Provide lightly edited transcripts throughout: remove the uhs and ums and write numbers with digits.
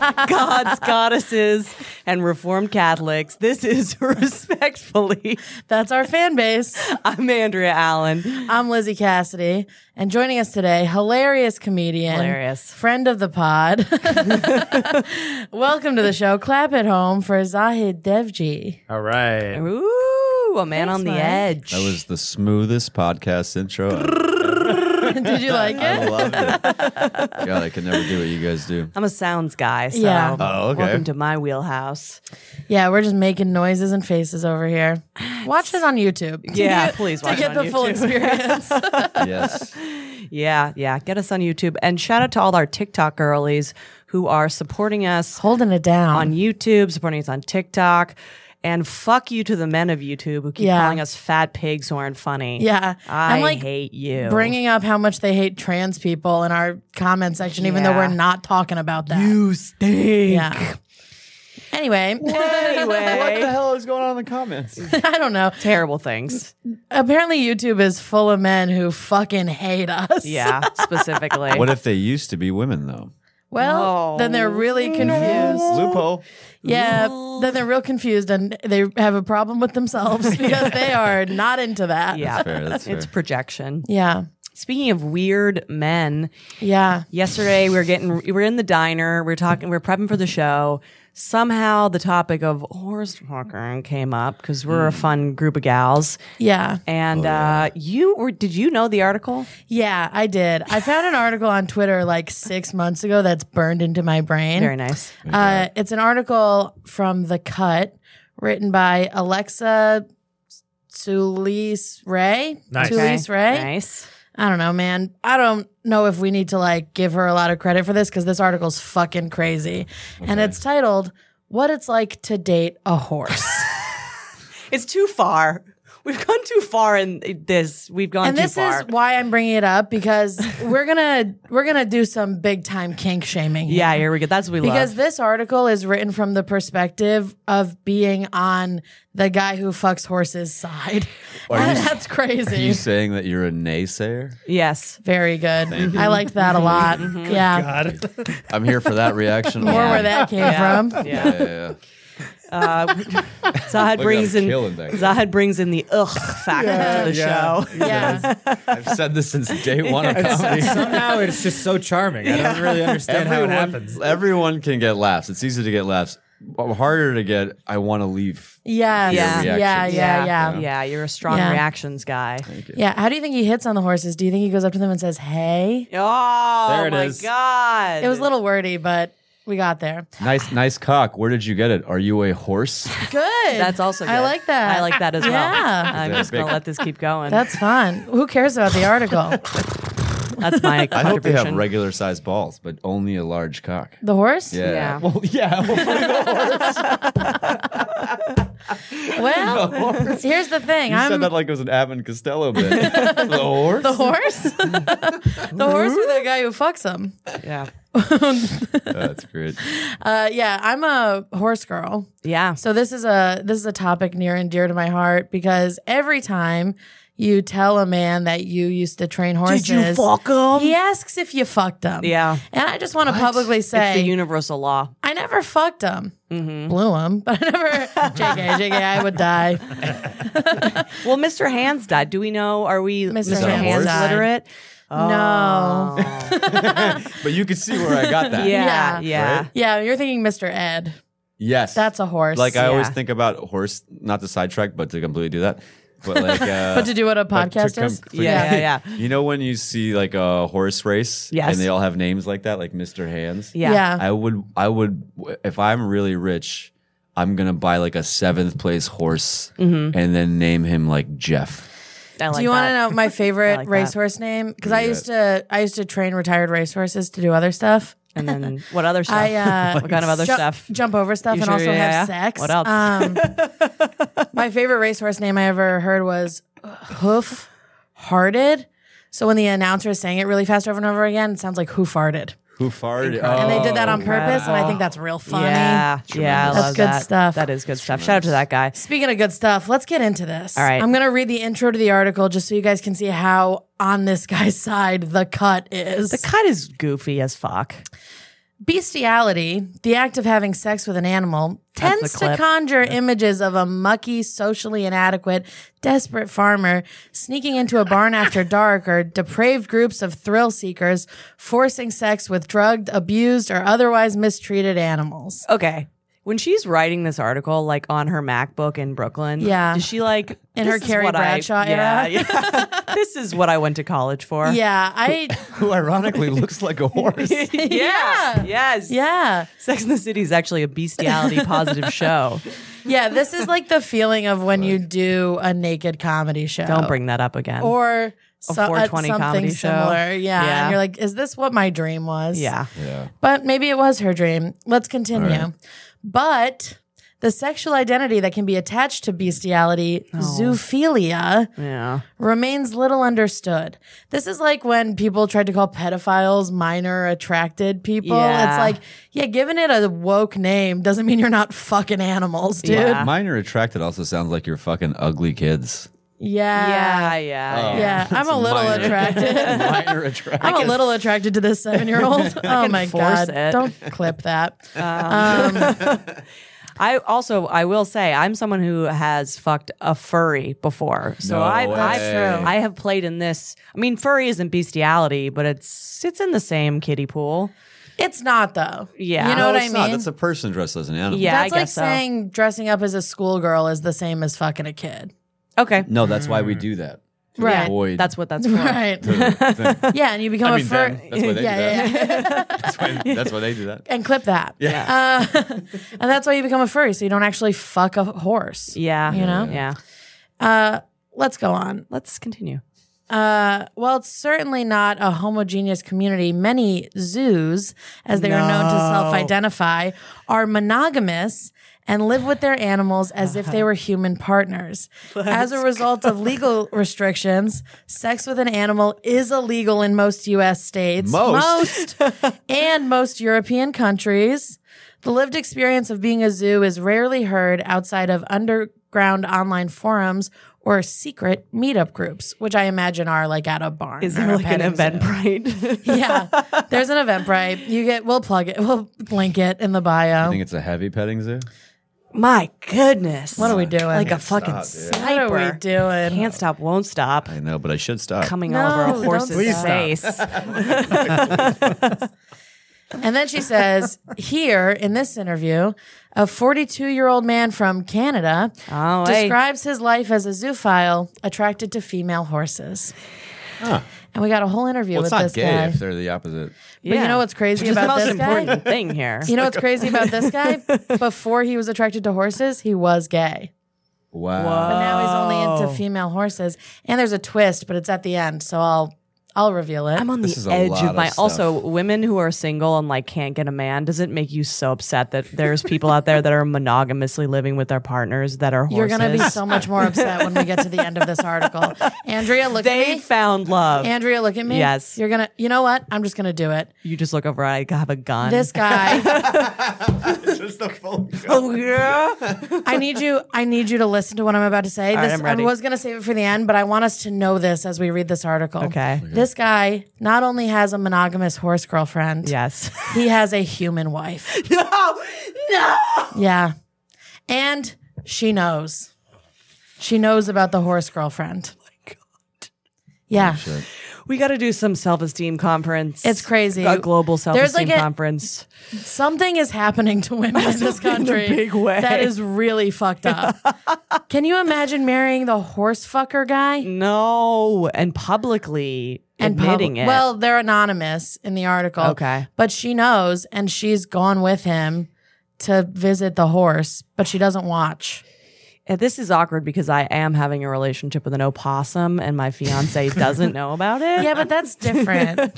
gods, goddesses, and Reformed Catholics. This is Respectfully. That's our fan base. I'm Andrea Allen. I'm Lizzie Cassidy. And joining us today, hilarious comedian. Hilarious. Friend of the pod. Welcome to the show. Clap at home for Zahid Devji. All right. Ooh, a man Thanks, on the Mike. edge. That was the smoothest podcast intro. Did you like I it? loved it. God, I could never do what you guys do. I'm a sounds guy, so Yeah. Oh, okay. welcome to my wheelhouse. Yeah, we're just making noises and faces over here. Watch it on YouTube. Yeah, please To watch get it on the full YouTube. experience. Yes. Yeah. Get us on YouTube. And shout out to all our TikTok girlies who are supporting us Holding it down. on YouTube, supporting us on TikTok. And fuck you to the men of YouTube who keep Yeah. calling us fat pigs who aren't funny. Yeah. I I'm like hate you. bringing up how much they hate trans people in our comment section, even though Yeah. we're not talking about that. You stink. Yeah. Anyway, What Anyway, the hell is going on in the comments? I don't know. terrible things. Apparently, YouTube is full of men who fucking hate us. Yeah, specifically. What if they used to be women, though? Well, Oh. then they're really confused. Loophole. Yeah, then they're real confused and they have a problem with themselves because they are not into that. Yeah, That's fair, that's it's fair. projection. Yeah. Speaking of weird men, Yeah. yesterday we were in the diner. We were prepping for the show. Somehow the topic of horse fucking came up because we're a fun group of gals. Yeah. And did you know the article? Yeah, I did. I found an article on Twitter like 6 months ago that's burned into my brain. Very nice. It's an article from The Cut written by Alexa Solis Ray. Nice. Solis Ray. Nice. I don't know, man. I don't know if we need to like give her a lot of credit for this because this article's fucking crazy. And it's titled, What It's Like to Date a Horse. It's too far. We've gone too far in this. We've gone And too this far. is why I'm bringing it up because we're gonna do some big time kink shaming. Here. Yeah, here we go. That's what we Because love. this article is written from the perspective of being on the guy who fucks horses' side. That's Are crazy. you saying that you're a naysayer? Yes. Very good. I liked that a lot. Yeah. God. I'm here for that reaction. More where that came from. Yeah. Yeah. Zahid brings in killing back there. Zahid brings in the ugh factor to the show. Yeah. I've said this since day one of comedy. Somehow it's just so charming. I don't really understand how it happens. Everyone can get laughs. It's easy to get laughs. Harder to get, I want to leave. Yes. Yeah. Yeah. Yeah, you're a strong Yeah. reactions guy. Yeah. How do you think he hits on the horses? Do you think he goes up to them and says, hey? Oh, There it my is. God. It was a little wordy, but we got there. Nice cock. Where did you get it? Are you a horse? Good. That's also good. I like that. I like that as well. Yeah. I'm just going to let this keep going. That's fun. Who cares about the article? That's my I hope they have contribution. regular sized balls, but only a large cock. The horse? Yeah. Well, yeah. Well, here's the thing. You I'm said that like it was an Abbott and Costello bit. The horse? the horse. The horse or the guy who fucks him. Yeah. That's great. Yeah, I'm a horse girl. Yeah. So this is a topic near and dear to my heart because every time you tell a man that you used to train horses, him? he asks if you fucked him. Yeah. And I just want to publicly It's the say universal law. I never fucked him. Blew him, but I never. JK, I would die. Well, Mr. Hands died. Do we know? Are we Mr. Mr. Hands Hands died. literate? No. But you can see where I got that. Yeah. Yeah. Yeah. Right? Yeah, you're thinking Mr. Ed. Yes. That's a horse. Like I always Yeah. think about horse, not to sidetrack, but to completely do that. But like, but to do what a but to podcast come- is. Yeah. You know when you see like a horse race, Yes. and they all have names like that, like Mr. Hands. Yeah. Yeah. I would, if I'm really rich, I'm gonna buy like a 7th place horse and then name him like Jeff. I like Do you want to that. know my favorite I like that. racehorse name? Because I Yeah. used to train retired racehorses to do other stuff. And then what other stuff? I what kind of other stuff? jump over stuff You and sure? also Yeah, have yeah. sex. What else? My favorite racehorse name I ever heard was Hoof Hearted. So when the announcer is saying it really fast over and over again, it sounds like Who Farted. Who farted? And they did that on incredible. purpose, and I think that's real funny. Yeah, yeah, I That's love good that. stuff. That is good stuff. Shout out to that guy. Speaking of good stuff, let's get into this. All right. I'm going to read the intro to the article just so you guys can see how on this guy's side The Cut is. The cut is goofy as fuck. Bestiality, the act of having sex with an animal, That's tends the to clip. conjure images of a mucky, socially inadequate, desperate farmer sneaking into a barn after dark, or depraved groups of thrill seekers forcing sex with drugged, abused, or otherwise mistreated animals. Okay. When she's writing this article, like on her MacBook in Brooklyn, Yeah. is she like In her "This is Carrie what Bradshaw yeah, era?" yeah. This is what I went to college for. Yeah, Who ironically looks like a horse. yeah. Yes. yeah. Sex and the City is actually a bestiality positive show. Yeah, this is like the feeling of when you do a naked comedy show. Don't bring that up again. Or A 420 something comedy show. similar. Yeah. Yeah. And you're like, is this what my dream was? yeah. Yeah. But maybe it was her dream. Let's continue. All right. But the sexual identity that can be attached to bestiality, zoophilia, Yeah. remains little understood. This is like when people tried to call pedophiles minor attracted people. Yeah. It's like, yeah, giving it a woke name doesn't mean you're not fucking animals, dude. Yeah. Minor attracted also sounds like you're fucking ugly kids. Yeah. Yeah, I'm a little minor. attracted. Minor attracted. I'm a little attracted to this 7-year-old. Oh my force God. it. Don't clip that. I will say I'm someone who has fucked a furry before. So No I way. I have played in this. I mean, furry isn't bestiality, but it's in the same kiddie pool. It's not, though. Yeah. You know No, what I it's mean? not. That's a person dressed as an animal. Yeah, That's I like guess so. saying dressing up as a schoolgirl is the same as fucking a kid. Okay. No, that's why we do that. To Right. avoid That's what that's for. Right. the- Yeah, and you become I a mean, fur. them. That's why they do yeah, that. yeah. That's why they do that. And clip that. Yeah. And that's why you become a furry, so you don't actually fuck a horse. Yeah. You know? Yeah. Let's go on. Let's continue. Well, it's certainly not a homogeneous community. Many zoos, as they are known to self-identify, are monogamous and live with their animals as if they were human partners. As a result of legal restrictions, sex with an animal is illegal in most U.S. states. Most. And most European countries. The lived experience of being a zoo is rarely heard outside of underground online forums or secret meetup groups, which I imagine are like at a barn. Is or there a like an petting zoo. Eventbrite? Yeah, there's an Eventbrite. We'll plug it. We'll link it in the bio. I think it's a heavy petting zoo. My goodness. What are we doing? Like a fucking stop, dude. sniper. What are we doing? Can't stop, won't stop. I know, but I should stop. Coming No, all over a don't horse's stop. face. And then she says, here in this interview, a 42-year-old man from Canada Oh, hey. describes his life as a zoophile attracted to female horses. And we got a whole interview Well, it's with not this gay guy. if they're the opposite. But you know what's crazy Which is about the most this guy? important thing here. You know what's crazy about this guy? Before he was attracted to horses, he was gay. Wow. But now he's only into female horses. And there's a twist, but it's at the end, so I'll reveal it. I'm on This the is a edge lot of of my. stuff. Also, women who are single and like can't get a man, does it make you so upset that there's people out there that are monogamously living with their partners that are horses? You're going to be so much more upset when we get to the end of this article. Andrea, look at They me. found love. Andrea, look at me. Yes. You're going to, you know what? I'm just going to do it. You just look over. I have a gun. This guy, Just a full Oh yeah. I need you to listen to what I'm about to say. right, This, I'm ready. I was going to save it for the end, but I want us to know this as we read this article. Okay. This guy not only has a monogamous horse girlfriend, Yes. he has a human wife. No. Yeah. And she knows. She knows about the horse girlfriend. Oh my God. Yeah. We got to do some self-esteem conference. It's crazy. A global self-esteem like a- conference. Something is happening to women in this country in a big way. that is really fucked up. Can you imagine marrying the horse fucker guy? No, and publicly admitting it. Well, they're anonymous in the article. Okay. But she knows, and she's gone with him to visit the horse, but she doesn't watch. And this is awkward because I am having a relationship with an opossum, and my fiance doesn't know about it. Yeah, but that's different.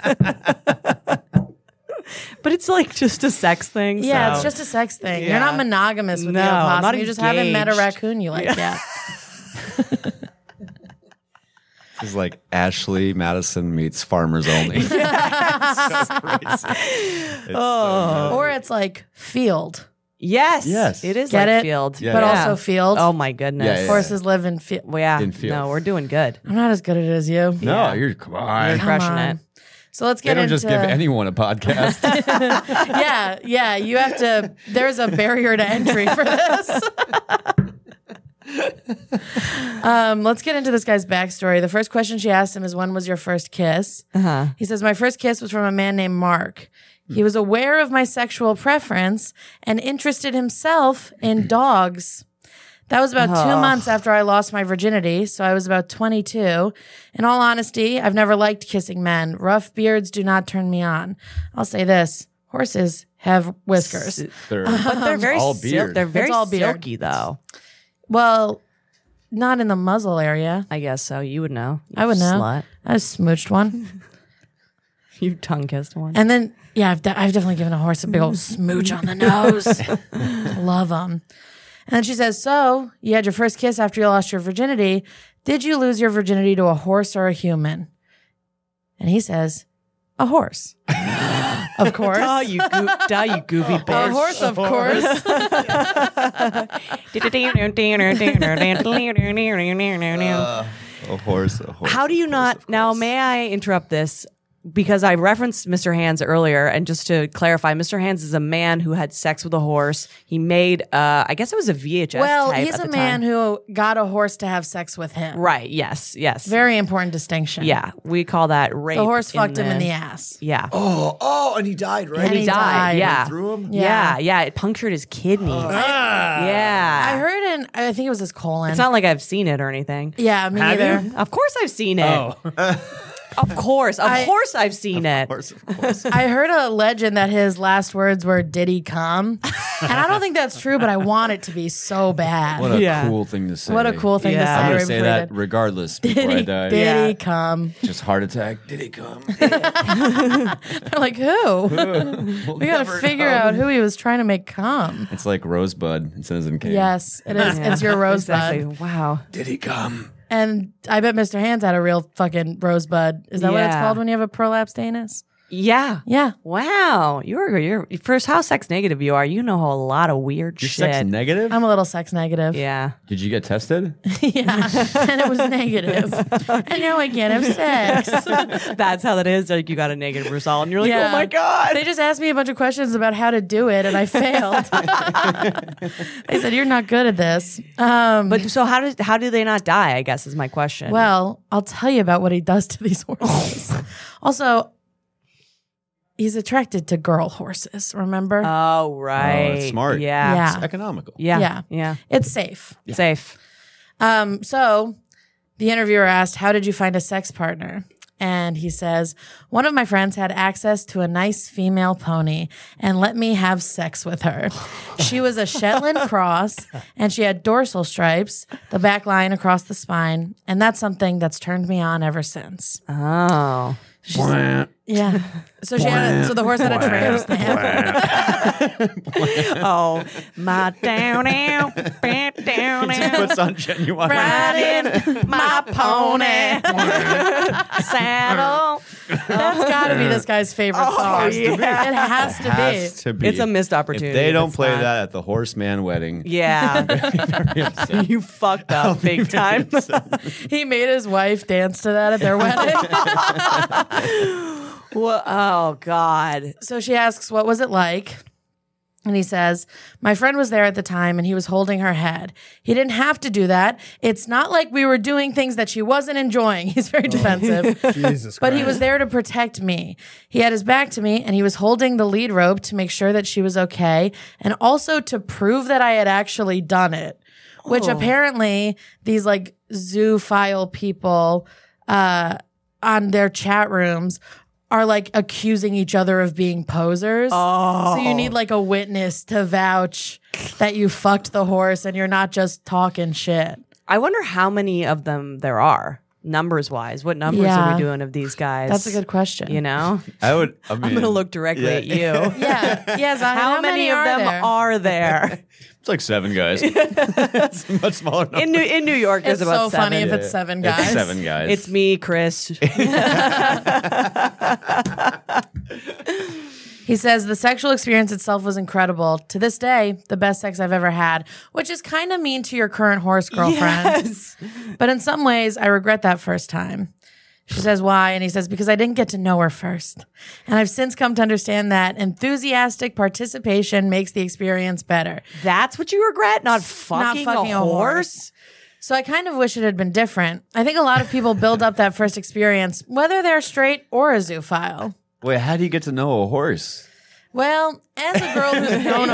But it's like just a sex thing. Yeah, so- it's just a sex thing. Yeah. You're not monogamous with No, the I'm opossum. not You just haven't met a engaged. raccoon you like yet. It's like Ashley Madison meets Farmers Only. It's so crazy. It's so Or it's like field, Yes. Yes. It is Get like it? field. Yeah, but yeah. also field. Oh my goodness. Yeah, yeah. Horses live in field. Well, yeah. In field. No, we're doing good. I'm not as good at it as you. no, Yeah. you're come on. You're crushing on. it. So let's They get don't into just give anyone a podcast. yeah. You have to. There's a barrier to entry for this. Let's get into this guy's backstory. The first question she asked him is, when was your first kiss? He says, my first kiss was from a man named Mark. He was aware of my sexual preference and interested himself in dogs. That was about 2 months after I lost my virginity, so I was about 22. In all honesty, I've never liked kissing men. Rough beards do not turn me on. I'll say this. Horses have whiskers. But they're very all sil- beard. They're very It's all beard. silky, though. Well, not in the muzzle area. I guess so. You would know. You I would know. Slut. I smooched one. You tongue kissed one. And then, yeah, I've definitely given a horse a big old smooch on the nose. Love them. And then she says, so you had your first kiss after you lost your virginity. Did you lose your virginity to a horse or a human? And he says, a horse. Of course. Duh, you goofy A bitch. horse, of course. A horse. How do you not? Now, may I interrupt this? Because I referenced Mr. Hands earlier, and just to clarify, Mr. Hands is a man who had sex with a horse. He made, I guess it was a VHS Well, tape he's at a the man time. who got a horse to have sex with him. Right, yes. Very important distinction. Yeah, we call that rape. The horse fucked him in the ass. Yeah. Oh, and he died, right? And he died. Yeah. Through him? Yeah, it punctured his kidneys. Yeah. I heard I think it was his colon. It's not like I've seen it or anything. Yeah, me Have neither. you? Of course I've seen it. Oh, Of course I've seen it. Of course. I heard a legend that his last words were, did he come? And I don't think that's true, but I want it to be so bad. What a Yeah. cool thing to say. What a cool thing to Yeah. say. I'm right going to say before that he died. regardless before I die. Did Yeah. he come? Just heart attack. Did he come? They're like, who? We got to figure out who he was trying to make come. It's like Rosebud. It says in King. Yes, it is. It's your rosebud. Exactly. Wow. Did he come? And I bet Mr. Hands had a real fucking rosebud. Is that what it's Yeah. called when you have a prolapsed anus? Yeah. Yeah. Wow. You're first how sex negative you are. You know a lot of weird You're shit. sex negative? I'm a little sex negative. Yeah. Did you get tested? Yeah. And it was negative. And now I can't have sex. That's how that is. Like you got a negative result and you're like, Yeah. oh my God. They just asked me a bunch of questions about how to do it, and I failed. They said, you're not good at this. But so how do they not die, I guess is my question. Well, I'll tell you about what he does to these horses. Also, he's attracted to girl horses, remember? Oh right. that's smart. Yeah. Yeah. It's economical. Yeah. Yeah. It's safe. Safe. So the interviewer asked, how did you find a sex partner? And he says, one of my friends had access to a nice female pony and let me have sex with her. She was a Shetland cross and she had dorsal stripes, the back line across the spine. And that's something that's turned me on ever since. Oh. Yeah. So so the horse had a tramp stamp. Oh, my down out, back down out, Puts on genuine. riding my pony saddle. That's got to be this guy's favorite song. yeah. It has to Has be. to be. It's a missed opportunity. If they don't It's play not. that at the Horseman wedding, Yeah. You fucked up big time. He made his wife dance to that at their wedding. Well, oh, God. So she asks, what was it like? And he says, my friend was there at the time and he was holding her head. He didn't have to do that. It's not like we were doing things that she wasn't enjoying. He's very defensive. Jesus But Christ. he was there to protect me. He had his back to me and he was holding the lead rope to make sure that she was okay and also to prove that I had actually done it, which apparently these like zoophile people on their chat rooms are like accusing each other of being posers. So you need like a witness to vouch that you fucked the horse and you're not just talking shit. I wonder how many of them there are, numbers wise. What numbers Yeah. are we doing of these guys? That's a good question. You know? I mean, I'm going to look directly at you. Yeah. Yes. How many of them are there? It's like 7 guys. It's a much smaller number. In New York, It's there's about so funny 7. if it's 7 guys. It's 7 guys. It's me, Chris. He says the sexual experience itself was incredible. To this day, the best sex I've ever had, which is kind of mean to your current horse girlfriend. Yes. But in some ways, I regret that first time. She says, why? And he says, because I didn't get to know her first. And I've since come to understand that enthusiastic participation makes the experience better. That's what you regret? Not fucking a horse? So I kind of wish it had been different. I think a lot of people build up that first experience, whether they're straight or a zoophile. Wait, how do you get to know a horse? Well, as a girl who's known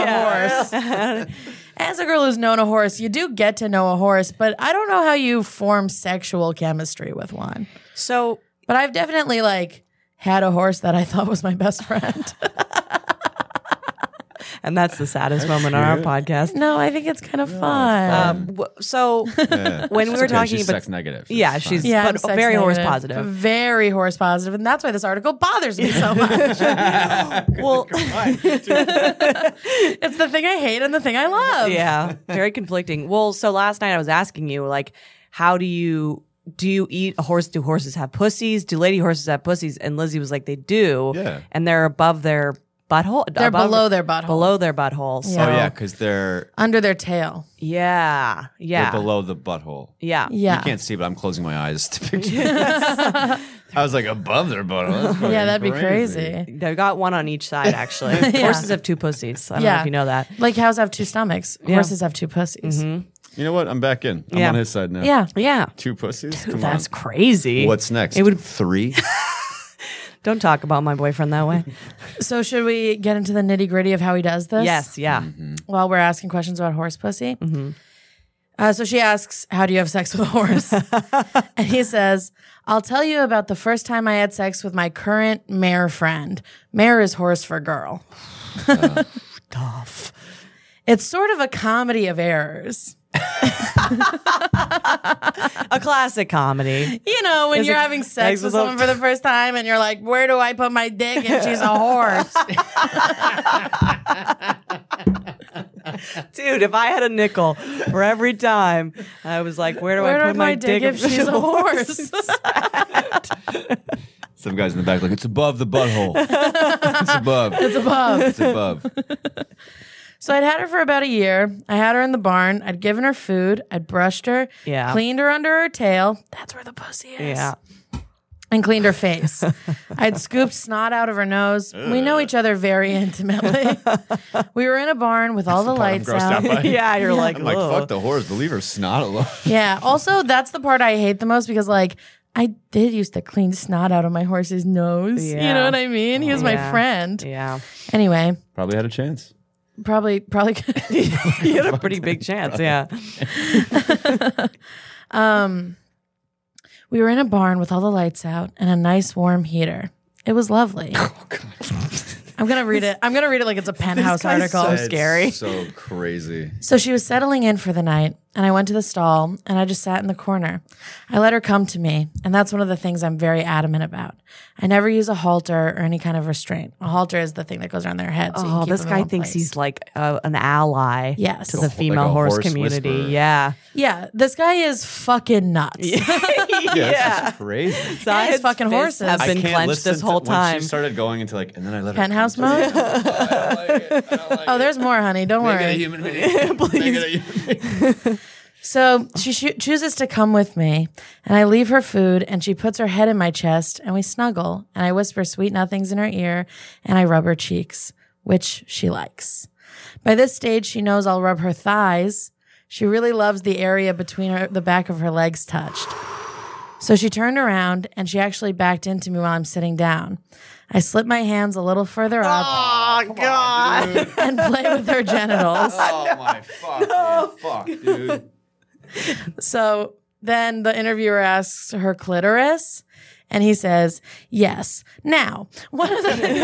a horse, you do get to know a horse, but I don't know how you form sexual chemistry with one. So, but I've definitely had a horse that I thought was my best friend. and that's the saddest moment on our podcast. No, I think it's kind of fun. When we were talking she's about sex negative. yeah, she's I'm but sex very horse negative. positive. Very horse positive, and that's why this article bothers me so much. Well, It's the thing I hate and the thing I love. yeah, very conflicting. Well, so last night I was asking you, how do you eat a horse? Do horses have pussies? Do lady horses have pussies? And Lizzie was like, they do. Yeah. And they're above their butthole. They're below their butthole. Below their butthole. So, Oh yeah, because they're Under their tail. yeah. they're below the butthole. Yeah. Yeah. You can't see, but I'm closing my eyes to picture this. I was like, above their butthole. That's Yeah, that'd be fucking crazy. They've got one on each side, actually. Horses have two pussies. I don't know if you know that. Like cows have two stomachs. Horses have two pussies. You know what? I'm back in. I'm Yeah. on his side now. Yeah. Yeah. 2 pussies? Come That's on. crazy. What's next? It would 3? don't talk about my boyfriend that way. So should we get into the nitty gritty of how he does this? Yes, yeah. While we're asking questions about horse pussy. So she asks, how do you have sex with a horse? And he says, I'll tell you about the first time I had sex with my current mare friend. Mare is horse for girl. Tough. It's sort of a comedy of errors. A classic comedy. You know, when Is you're it having sex with a- someone for the first time and you're like, where do I put my dick? And she's a horse. Dude, if I had a nickel for every time I was like, where do I put my dick if she's a horse? Some guys in the back like, it's above the butthole. It's above. It's above. It's above. So I'd had her for about a year. I had her in the barn. I'd given her food. I'd brushed her. Yeah. Cleaned her under her tail. That's where the pussy is. Yeah. And cleaned her face. I'd scooped snot out of her nose. We know each other very intimately. We were in a barn with all the lights out. Yeah, you're like, I'm like, "Ugh." fuck the horse. Leave her snot alone. Yeah. Also, that's the part I hate the most because, I did used to clean snot out of my horse's nose. You Yeah. know what I mean? He was my Yeah. friend. Yeah. Anyway, Probably had a chance. probably. You had a pretty big chance, yeah. We were in a barn with all the lights out and a nice warm heater. It was lovely. I'm gonna read it. I'm gonna read it like it's a penthouse article. so scary. So crazy. So she was settling in for the night, and I went to the stall, and I just sat in the corner. I let her come to me, and that's one of the things I'm very adamant about. I never use a halter or any kind of restraint. A halter is the thing that goes around their head. So you can Oh, keep this them in guy one thinks place. he's like an ally Yes. to the Like female a horse horse community. whisperer. Yeah. Yeah, this guy is fucking nuts. Yeah. That's crazy. Zayed's his fucking fists horses. have been I can't clenched listen this whole When time. she started going into and then I let her Penthouse come to me. mode? I don't like it. I don't like Oh, there's more, honey. Don't Make it a worry. human being. Please. Make it a human being. So she chooses to come with me, and I leave her food, and she puts her head in my chest, and we snuggle, and I whisper sweet nothings in her ear, and I rub her cheeks, which she likes. By this stage, she knows I'll rub her thighs. She really loves the area between the back of her legs touched. So she turned around, and she actually backed into me while I'm sitting down. I slip my hands a little further up Oh, God. and play with her genitals. Oh my fuck, dude. So then the interviewer asks her clitoris, and he says, yes. Now, one of the things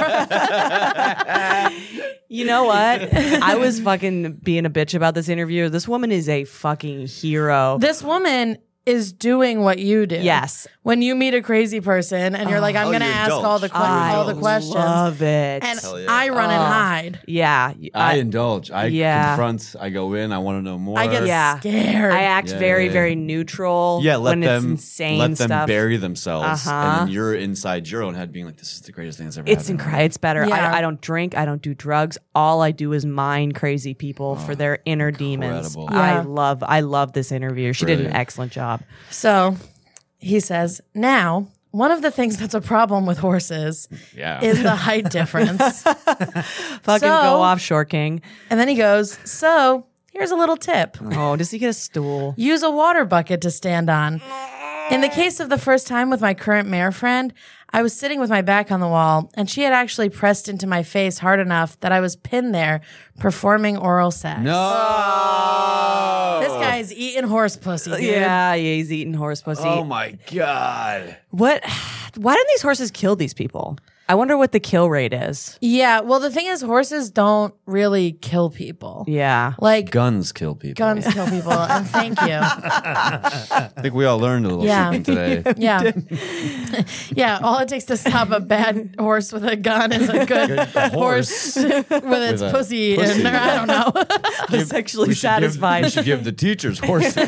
You know what? I was fucking being a bitch about this interview. This woman is a fucking hero. this woman is doing what you do. Yes. When you meet a crazy person and you're like, I'm Oh, going to you ask indulge. all the questions. Love it. And Hell yeah. I run and hide. yeah. I indulge. I Yeah. confront. I go in. I want to know more. I get Yeah. scared. I act Yeah, very, yeah. very neutral. Yeah, let when them it's insane let them stuff. bury themselves, Uh-huh. and then you're inside your own head, being like, "This is the greatest thing that's ever It's happened." incredible. It's better. Yeah. I don't drink. I don't do drugs. All I do is mine crazy people for their inner demons. incredible. Yeah. I love this interview. She did an Brilliant. excellent job. So he says, now, one of the things that's a problem with horses Yeah. is the height difference. Fucking So- go off, Short King. And then he goes, so here's a little tip. Oh, does he get a stool? Use a water bucket to stand on. In the case of the first time with my current mare friend, I was sitting with my back on the wall, and she had actually pressed into my face hard enough that I was pinned there performing oral sex. No. This guy's eating horse pussy, dude. Yeah, he's eating horse pussy. Oh my God. What? Why didn't these horses kill these people? I wonder what the kill rate is. Yeah, well, the thing is, horses don't really kill people. Yeah. Like, Guns kill people. guns kill people, and thank you. I think we all learned a little Yeah. something today. Yeah. Yeah, all it takes to stop a bad horse with a gun is a good horse with its a pussy pussy. in there. I don't know. I'm sexually satisfied. We should give the teachers horses.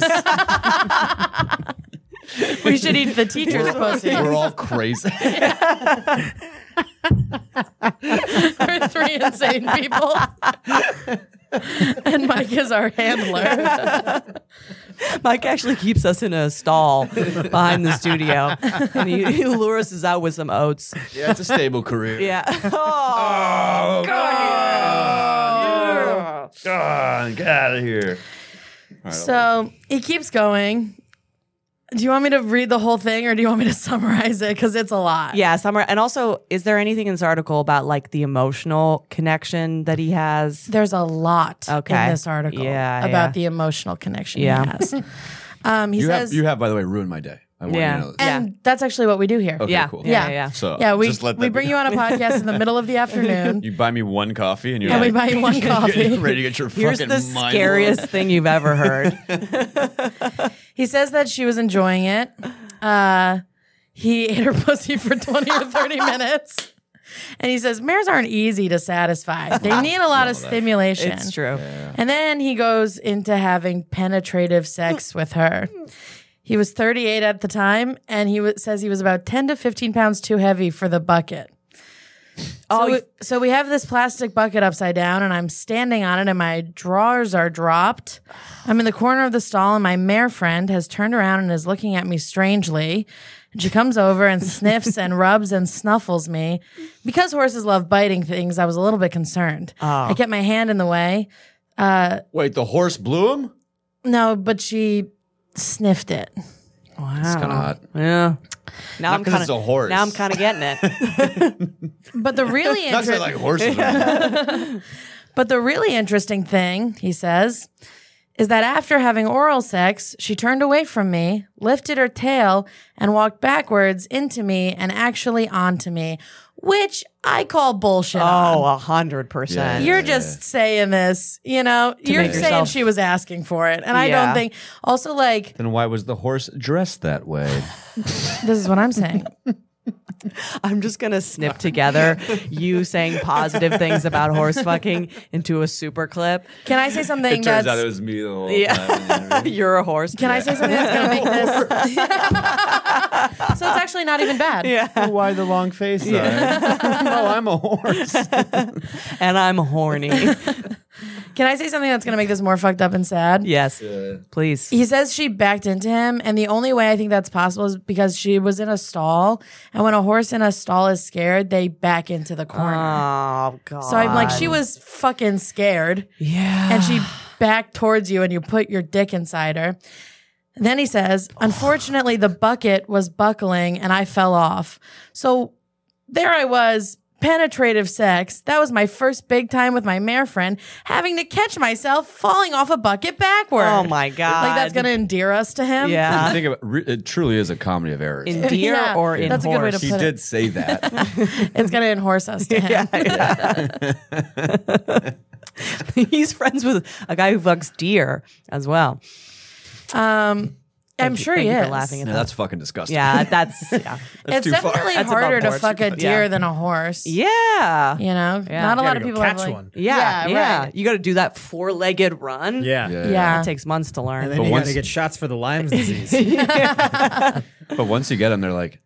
We should eat the teacher's pussy. We're all crazy. We're three insane people. And Mike is our handler. Mike actually keeps us in a stall behind the studio, and he lures us out with some oats. Yeah, it's a stable career. Yeah. Oh, God. Get out of here. So he keeps going. Do you want me to read the whole thing or do you want me to summarize it? Because it's a lot. Yeah, summer. And also, is there anything in this article about like the emotional connection that he has? There's a lot Okay. in this article Yeah, about yeah. the emotional connection Yeah. he has. He You says, have, by the way, ruined my day. I want Yeah. you to know this. and that's actually what we do here. Okay, Yeah. cool. Yeah. So Yeah, we just let that we be bring you on a podcast in the middle of the afternoon. You buy me one coffee and you're And we like, buy you one coffee. You're ready to get your Here's fucking the mind scariest blown. thing you've ever heard. He says that she was enjoying it. He ate her pussy for 20 or 30 minutes. And he says, mares aren't easy to satisfy. They need a lot of stimulation. It's true. And then he goes into having penetrative sex with her. He was 38 at the time, and he says he was about 10 to 15 pounds too heavy for the bucket. So we have this plastic bucket upside down, and I'm standing on it, and my drawers are dropped. I'm in the corner of the stall, and my mare friend has turned around and is looking at me strangely. And she comes over and sniffs and rubs and snuffles me. Because horses love biting things, I was a little bit concerned. I kept my hand in the way. Wait, the horse blew him? No, but she sniffed it. Wow. It's kind of hot. Yeah. Now Not I'm 'cause kind it's a horse. Now I'm kind of getting it. But the really Not 'cause I like horses. Right? But the really interesting thing, he says, is that after having oral sex, she turned away from me, lifted her tail, and walked backwards into me and actually onto me, which I call bullshit on. Oh, 100%. You're just saying this, you're make saying yourself- she was asking for it. And I Yeah. don't think, also like, Then why was the horse dressed that way? this is what I'm saying. I'm just gonna snip together you saying positive things about horse fucking into a super clip. Can I say something that's... was me the whole Yeah, you're a horse. Can I say something that's going to make this... So it's actually not even bad. Yeah, Why the long face? Oh, I'm a horse. and I'm horny. Can I say something that's going to make this more fucked up and sad? Yes, please. He says she backed into him, and the only way I think that's possible is because she was in a stall, and when a horse in a stall is scared, they back into the corner. Oh god. So I'm like, she was fucking scared, yeah, and she backed towards you, and you put your dick inside her. And then he says, unfortunately, the bucket was buckling, and I fell off. So there I was. Penetrative sex. That was my first big time with my mare friend, having to catch myself falling off a bucket backward. Oh my god. Like that's gonna endear us to him. Yeah. Think of it, it truly is a comedy of errors. In deer Yeah, or in that's a good way to horse. He put it. did say that. It's gonna enhorse us to him. He's friends with a guy who fucks deer as well. I'm sure he Thank you is. for laughing at Yeah, that. that's fucking disgusting. Yeah, that's yeah. It's too far. definitely That's harder above to board. fuck a deer Yeah. than a horse. Yeah. You know, Yeah. not a You lot gotta of go people catch have like, one. Yeah. Yeah. right. You got to do that four-legged run. Yeah. Yeah. It takes months to learn. And then But you got once- to get shots for the Lyme's disease. But once you get them, they're like,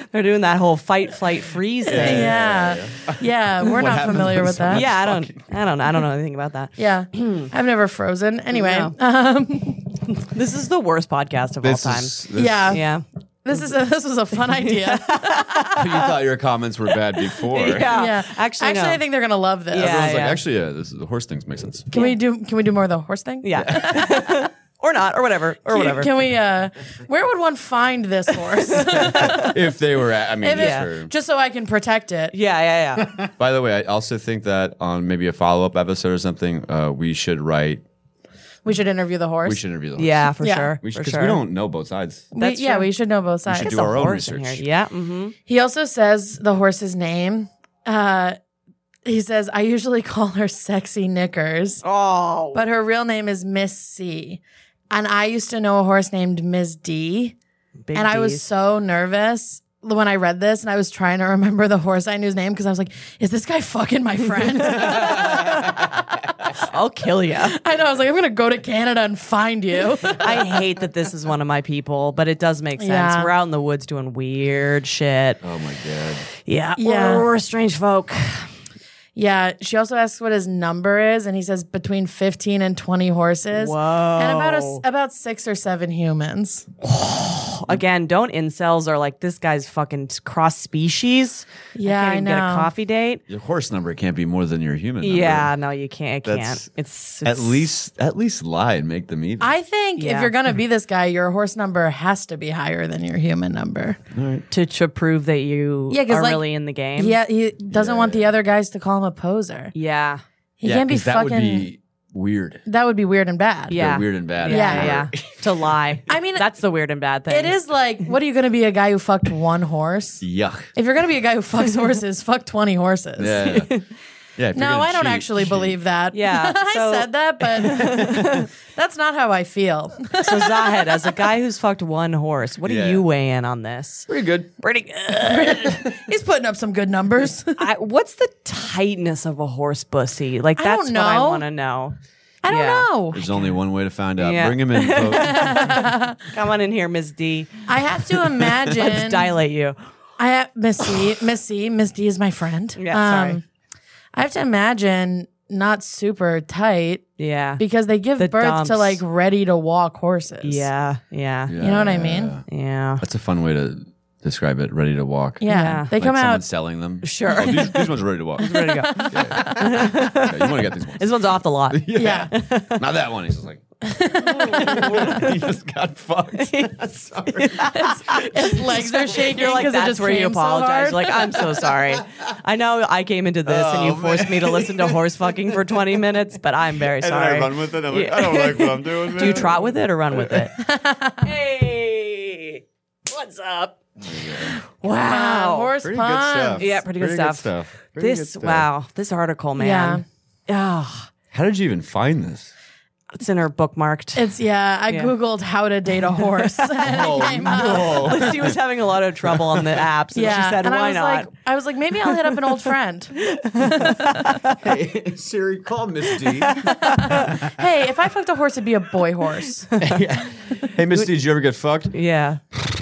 They're doing that whole fight, flight, freeze thing. Yeah. We're not happens familiar when with that. Yeah, I don't know anything about that. Yeah. I've never frozen. Anyway. No. This is the worst podcast of all time. Yeah. Yeah. This was a fun idea. You thought your comments were bad before. Yeah. Actually, no. I think they're gonna love this. Yeah. Everyone's like, actually, this is the horse things make sense. Can we do more of the horse thing? Yeah. Or not, or whatever. Can we where would one find this horse? If they were, Just so I can protect it. Yeah. By the way, I also think that on maybe a follow-up episode or something, we should write. We should interview the horse. We should interview the horse. Yeah, for Yeah. sure. We should, for because sure. we don't know both sides. That's true. we should know both sides. should It's do a our own horse in research. here. Yeah. Mm-hmm. He also says the horse's name. He says, I usually call her Sexy Knickers, Oh. but her real name is Miss C. And I used to know a horse named Ms. D. Big And I was D's. so nervous when I read this, and I was trying to remember the horse I knew's name because I was like, is this guy fucking my friend? I'll kill you. I know. I was like, I'm going to go to Canada and find you. I hate that this is one of my people, but it does make sense. Yeah. We're out in the woods doing weird shit. Oh my god. Yeah. Yeah. We're strange folk. Yeah. She also asks what his number is, and he says between 15 and 20 horses. Whoa. And about 6 or 7 humans. Again, don't incels are like, this guy's fucking cross species. Yeah, can't I even get a know. coffee date. Your horse number can't be more than your human number. Yeah, no, you can't. It That's- can't. It's At least lie and make them even. I think Yeah. if you're going to be this guy, your horse number has to be higher than your human number. to prove that you Yeah, 'cause, are like, really in the game. Yeah, he doesn't want the other guys to call him a poser. Yeah. He yeah, can't be 'cause that fucking. would be weird. that would be weird and bad. Yeah. They're weird and bad. Yeah. Yeah. To lie. I mean, that's the weird and bad thing. It is like, what are you going to be, a guy who fucked one horse? Yuck. If you're going to be a guy who fucks horses, fuck 20 horses. Yeah. Yeah. if you're No, gonna I don't cheat, actually cheat. believe that. Yeah, I so- said that, but that's not how I feel. So Zahed, as a guy who's fucked one horse, what do Yeah. you weigh in on this? Pretty good. Pretty good. He's putting up some good numbers. What's the tightness of a horse bussy? Like, I that's don't what I know. want to know. I don't Yeah. know. There's only one way to find out. Yeah. Bring him in, folks. Come on in here, Miss D. I have to imagine. Let's dilate you. I have Miss C. Miss D is my friend. Yeah, sorry. I have to imagine not super tight Yeah. because they give The birth dumps. to like ready to walk horses. Yeah. Yeah. You know what I mean? Yeah. That's a fun way to describe it. Ready to walk. Yeah. Yeah. They Like come someone out. selling them. Sure. Oh, these ones are ready to walk. Ready to go. Yeah, you want to get these ones. This one's off the lot. Yeah. Not that one. He's just like. He just got fucked. Sorry. His legs are shaking. You're like, 'cause it that's just where you came so apologize. hard. You're like, I'm so sorry. I know I came into this and you forced me to listen to horse fucking for 20 minutes, but I'm very sorry. with it. I'm like, I don't like what I'm doing. Do you trot with it or run with it? Hey, what's up? Wow. horse Pretty punch. good stuff. Yeah, pretty good stuff. Pretty good This, stuff. wow, this article, man. Oh, How did you even find this? it's in her bookmarked. It's I Yeah. Googled how to date a horse. and it came up. Lizzie was having a lot of trouble on the apps, and Yeah. she said, and why I was not? I was like, maybe I'll hit up an old friend. Hey, Siri, call Miss D. Hey, if I fucked a horse, it'd be a boy horse. Hey, Miss D, did you ever get fucked? Yeah.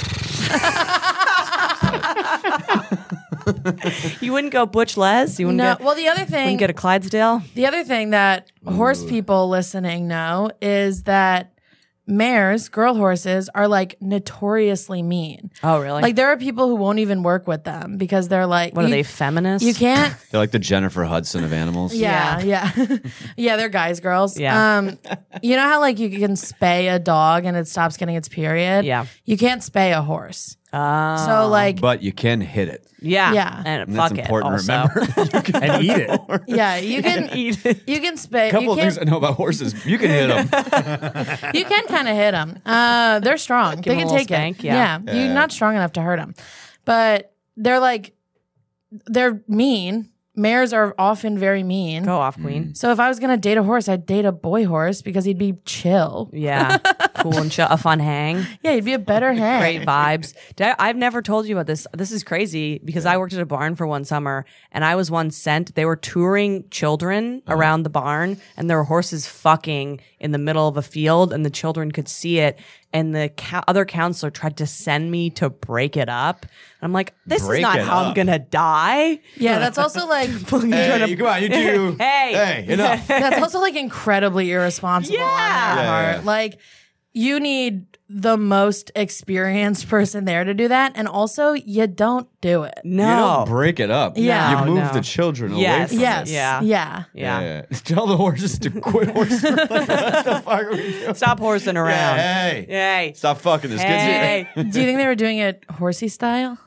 You wouldn't go Butch Les? You wouldn't No. get, Well, the other wouldn't thing, get a Clydesdale? the other thing that horse people listening know is that mares, girl horses, are like notoriously mean. Oh, really? Like there are people who won't even work with them because they're like, what are you- they, feminists? You can't. They're like the Jennifer Hudson of animals. Yeah. Yeah, they're guys, girls. Yeah. You know how like you can spay a dog and it stops getting its period? Yeah. You can't spay a horse. Oh. So like But you can hit it. Yeah. Yeah. And And fuck that's it important to also. remember. And eat it. yeah, you can Eat it. you can spay A couple you of can things I know about horses. You can hit them. you can kind of hit them. They're strong. Give they 'em can a take little it. spank, yeah. You're not strong enough to hurt them. But they're mean. Mares are often very mean. Go off, queen. So if I was gonna date a horse, I'd date a boy horse because he'd be chill. Yeah. cool and chill, a fun hang. Yeah, you'd be a better hang. Great vibes. I've never told you about this. This is crazy because I worked at a barn for one summer and I was once sent. They were touring children around the barn and there were horses fucking in the middle of a field and the children could see it. And the other counselor tried to send me to break it up. I'm like, this Break is not it how I'm up. gonna die. Yeah, that's also like Hey, come on, you two. Hey. Enough. that's also like incredibly irresponsible on Yeah. their Yeah, part. yeah. Like you need the most experienced person there to do that, and also you don't do it. You No. don't break it up. Yeah. You move No. the children Yes. away from Yes. it. Yeah. Yeah. Tell the horses to quit horsing. Like, what the fuck are we doing? Stop horsing around. Hey. Hey. Stop fucking this Hey. Do you think they were doing it horsey style?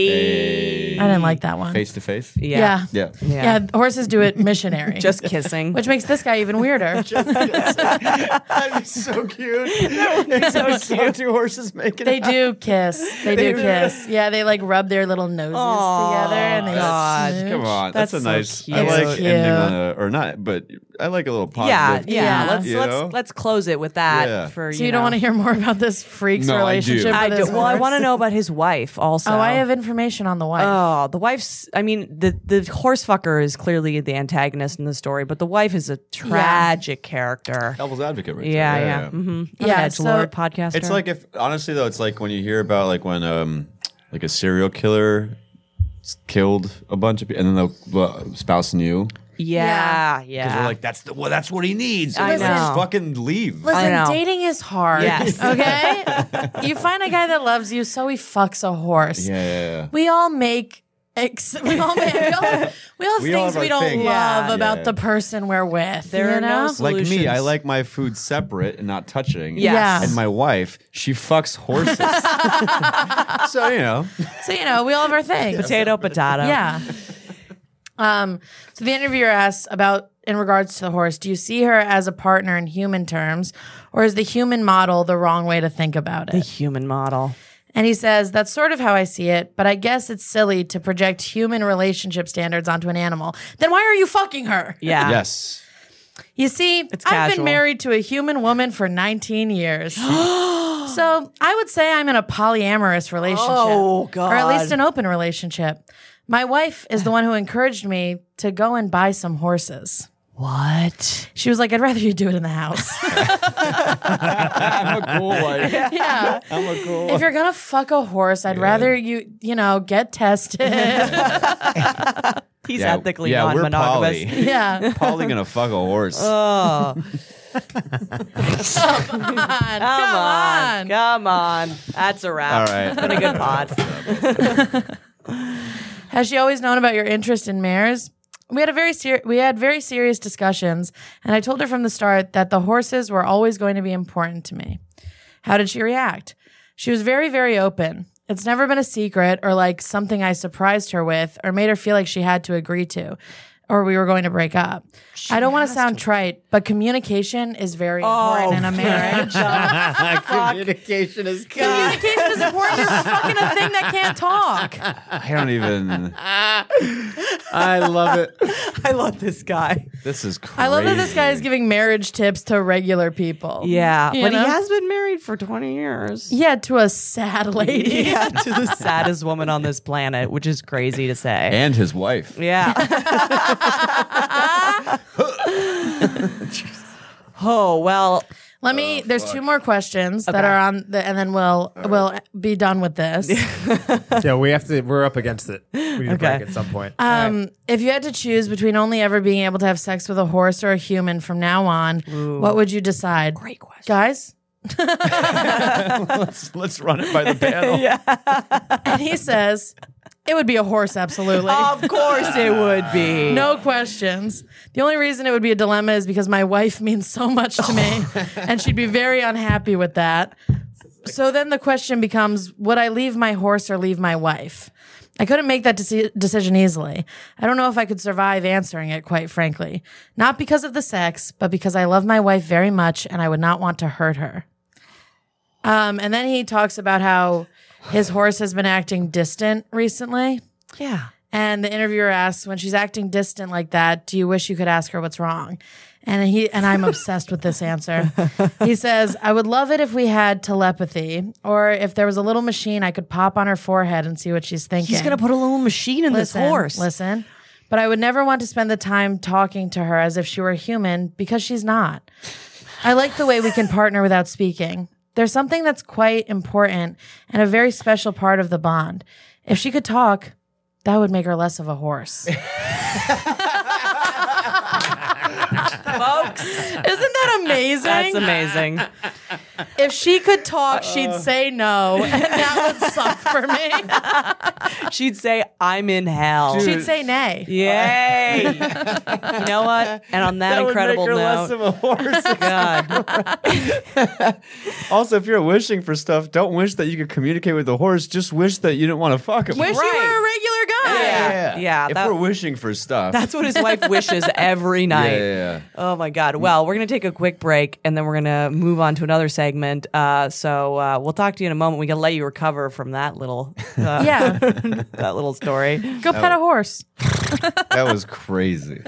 Hey. I didn't like that one. Face to face. Yeah. Yeah. Yeah, horses do it missionary. Just kissing. which makes this guy even weirder. That'd be so cute. so cute. Two horses making They do kiss. They do kiss. Yeah, they like rub their little noses together and they God. smooch. Come on, that's, That's a so nice. cute. I like It's ending on cute. or not, but I like a little Yeah, positive. yeah. Yeah. Let's close it with that. Yeah. For So you don't want to hear more about this freak's No, I do. relationship I with do. his Well, I horse? want to know about his wife also. Oh, I have information on the wife. Oh, the wife's. I mean, the horse fucker is clearly the antagonist in the story, but the wife is a tragic character. Devil's advocate, right Yeah, there. yeah. Mm-hmm. Yeah, Edgelord so- podcaster. It's like if honestly though, it's like when you hear about like when like a serial killer killed a bunch of people, and then the spouse knew. yeah, Because yeah. they're like, that's what he needs. I And then know. fucking leave. I Listen, know. dating is hard. Yes. Okay? You find a guy that loves you, so he fucks a horse. Yeah. We all make. We all have We all things have our we don't thing. love Yeah. about Yeah. the person we're with. There you are no know? s- Like me, I Solutions. like my food separate and not touching. Yes. Yeah. And my wife, she fucks horses. So, you know. So we all have our things. potato. Yeah. So the interviewer asks about in regards to the horse, do you see her as a partner in human terms, or is the human model the wrong way to think about The it? human model. And he says, that's sort of how I see it, but I guess it's silly to project human relationship standards onto an animal. Then why are you fucking her? Yeah. Yes. You see, I've casual. been married to a human woman for 19 years. So I would say I'm in a polyamorous relationship. Oh, God. Or at least an open relationship. My wife is the one who encouraged me to go and buy some horses. What? She was like, I'd rather you do it in the house. I'm a cool wife. Yeah. I'm a cool If you're going to fuck a horse, I'd rather you get tested. He's Yeah, ethically yeah, we're non-monogamous. poly. Yeah. Polly gonna fuck a horse. Oh, Come on. come on. That's a wrap. All right. It's been a good pod. Has she always known about your interest in mares? We had very serious discussions, and I told her from the start that the horses were always going to be important to me. How did she react? She was very, very open. It's never been a secret or like something I surprised her with or made her feel like she had to agree to, or we were going to break up. I don't want to sound trite, but communication is very important in a marriage. Communication is key. Communication is important. You're fucking a thing that can't talk. I don't even. I love it. I love this guy. This is crazy. I love that this guy is giving marriage tips to regular people. Yeah, You but know? he has been married for 20 years. Yeah, to a sad lady. Yeah, to the saddest woman on this planet, which is crazy to say. And his wife. Yeah. Oh, well, There's two more questions that are on and then we'll be done with this. Yeah, we're up against it. We need to break at some point. If you had to choose between only ever being able to have sex with a horse or a human from now on, what would you decide? great question. Guys? Let's run it by the panel. And he says, it would be a horse, absolutely. Of course it would be. No questions. The only reason it would be a dilemma is because my wife means so much to me, and she'd be very unhappy with that. So then the question becomes, would I leave my horse or leave my wife? I couldn't make that decision easily. I don't know if I could survive answering it, quite frankly. Not because of the sex, but because I love my wife very much and I would not want to hurt her. And then he talks about how his horse has been acting distant recently. Yeah. And the interviewer asks, when she's acting distant like that, do you wish you could ask her what's wrong? And I'm obsessed with this answer. He says, I would love it if we had telepathy, or if there was a little machine I could pop on her forehead and see what she's thinking. He's gonna put a little machine in this horse. Listen. But I would never want to spend the time talking to her as if she were human, because she's not. I like the way we can partner without speaking. There's something that's quite important and a very special part of the bond. If she could talk, that would make her less of a horse. Folks, Isn't that amazing? that's amazing. If she could talk, she'd say no, and that would suck for me. She'd say, "I'm in hell." She'd say nay. Yay! You know what? And on that, incredible would make her note, less of a horse. God, Also, if you're wishing for stuff, don't wish that you could communicate with the horse. Just wish that you didn't want to fuck him. Wish you were a regular guy. Yeah, If that- we're wishing for stuff, that's what his wife wishes every night. yeah. Oh my God. Well, we're going to take a quick break and then we're going to move on to another segment. So we'll talk to you in a moment. We got to let you recover from that little, Yeah. that little story. Go pet a horse. That was crazy.